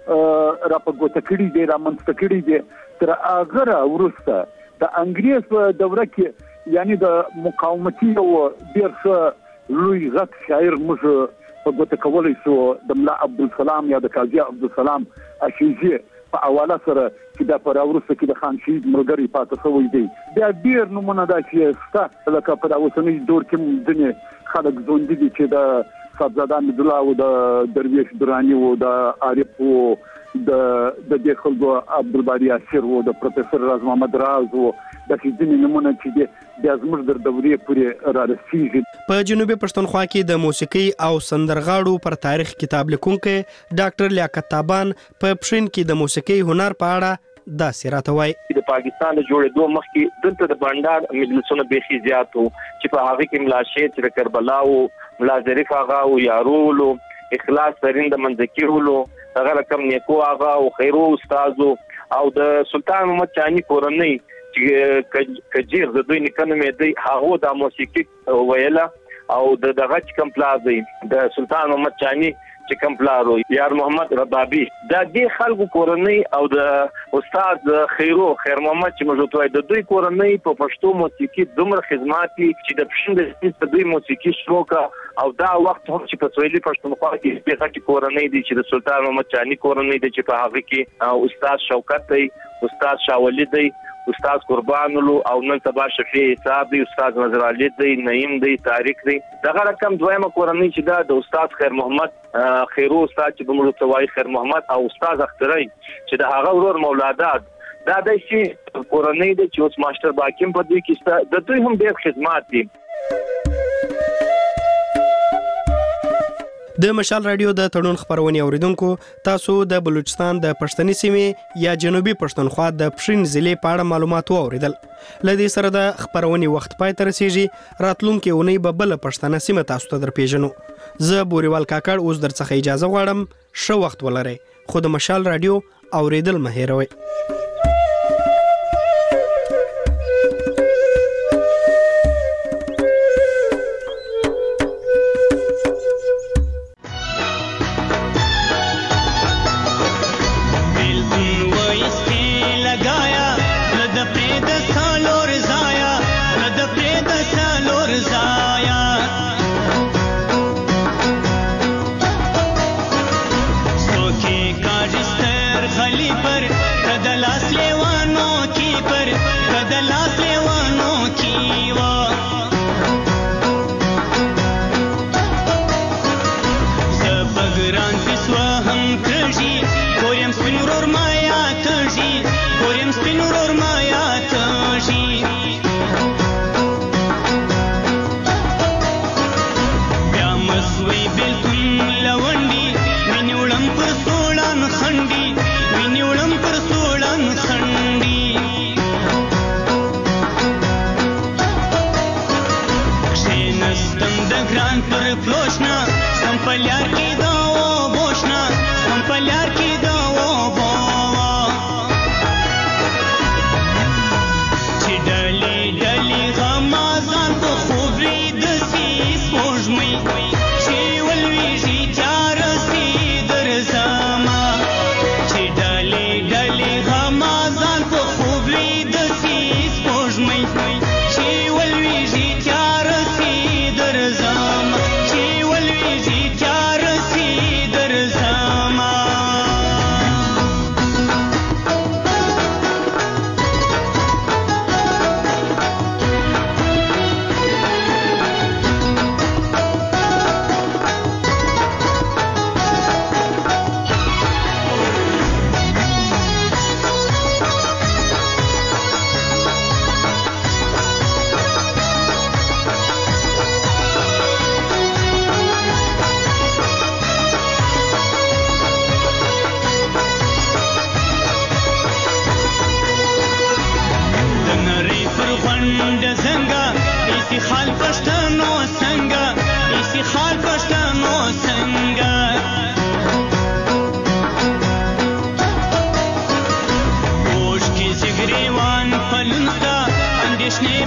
را په ګوته کړي دي را منځته کړي دي تر هغه وروسته د انګریز په دوره کې یعنی د مقاومتي او ډیر ښه لوی غټ شاعر موږ په ګوته کولای شو د ملا عبدالسلام یا د قاضي عبدالسلام اشیزي په حواله سره چې د پر اورسته کې د خان شهید ملګری پاتې شوی دی بیا ډیر نمونه دا چې ستا لکه په اوسنۍ دور کې ځینې خلک ژوندي دي چې د صاحبزاده حمدالله او د درویش درانی او د عارف او د د دې خلکو عبدالباری اسیر او د پروفیسور راز محمد راز او د ځینې نمونه چې د ازمر در دورې پورې را رسیږي په جنوبي پښتونخوا کې د موسیقي او سندرغاړو پر تاریخ کتاب لیکونکي ډاکټر لیاقت تابان په پښین کې د موسیقي هنر په اړه دا سیراته وای د پاکستان د جوړېدو مخکې دلته د بانډار مجلسونه بيخي زیات وو چې په هغه کې ملا شیر چې کربلا او ملا ظریف آغا او یارولو اخلاص ترين د منځکیولو هغه رقم نیکو آغا او خیرو استادو او د سلطان محمد چانی کورنۍ چې کجیر د دوی نکنه مې دی هغه د موسیقي ویلا او د دغه کم پلازي د سلطان محمد چانی چې کم پلارو یار محمد ربابي دا د خلکو کورنۍ او د استاد خیرو خیر محمد چې موجود وای د دوی کورنۍ په پښتو موسیقي دومره خدمات چې د پښین د دوی موسیقي شروکا او دا وخت هم چې په سویلي پښتونخوا کې په هغه کورنۍ دي چې د سلطان محمد چانی کورنۍ دي چې په هغه کې استاد شوکت دی استاد شاولی دی استاد قربانلو او نن تبا شفیع حساب دی استاد نظر علي دی نعیم دی طارق دی دغه رقم دویمه کورنۍ چې دا د استاد خیر محمد خیرو استاد چې بمړو توای خیر محمد او استاد اخترای چې د هغه ورور مولادات دا د شي کورنۍ د چې اوس ماستر باکیم په دوی کې د دوی هم ډېر خدمات دي د مشال رادیو د تړون خبرونه اوریدونکو تاسو د بلوچستان د پښتني سیمې یا جنوبي پښتونخوا د پښین ضلع په اړه معلومات اوریدل لدې سره د خبرونه وخت پای تر رسیږي راتلونکي اونۍ به بل پښتنه سیمه تاسو ته درپېژنو زه بوريوال کاکړ اوس درڅخه اجازه غواړم شو وخت ولرئ خو د مشال رادیو اوریدل مه هېروئ Plošna, sam paljar ki da o bošna, sam paljar ki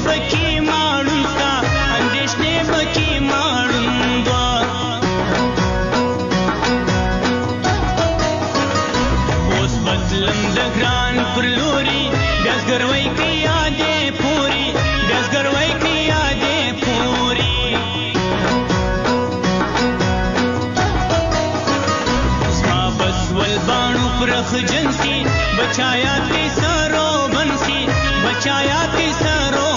بکی ماړون ستا اندېښنې بکی ماړون دوا اوس بدلم د ګران پر لوري بیا زګروي کې یادې پوري بیا زګروي کې یادې پوري زما بس ول باڼو پرخ جنسي بچایا تی سرو بنسي بچایا تی سرو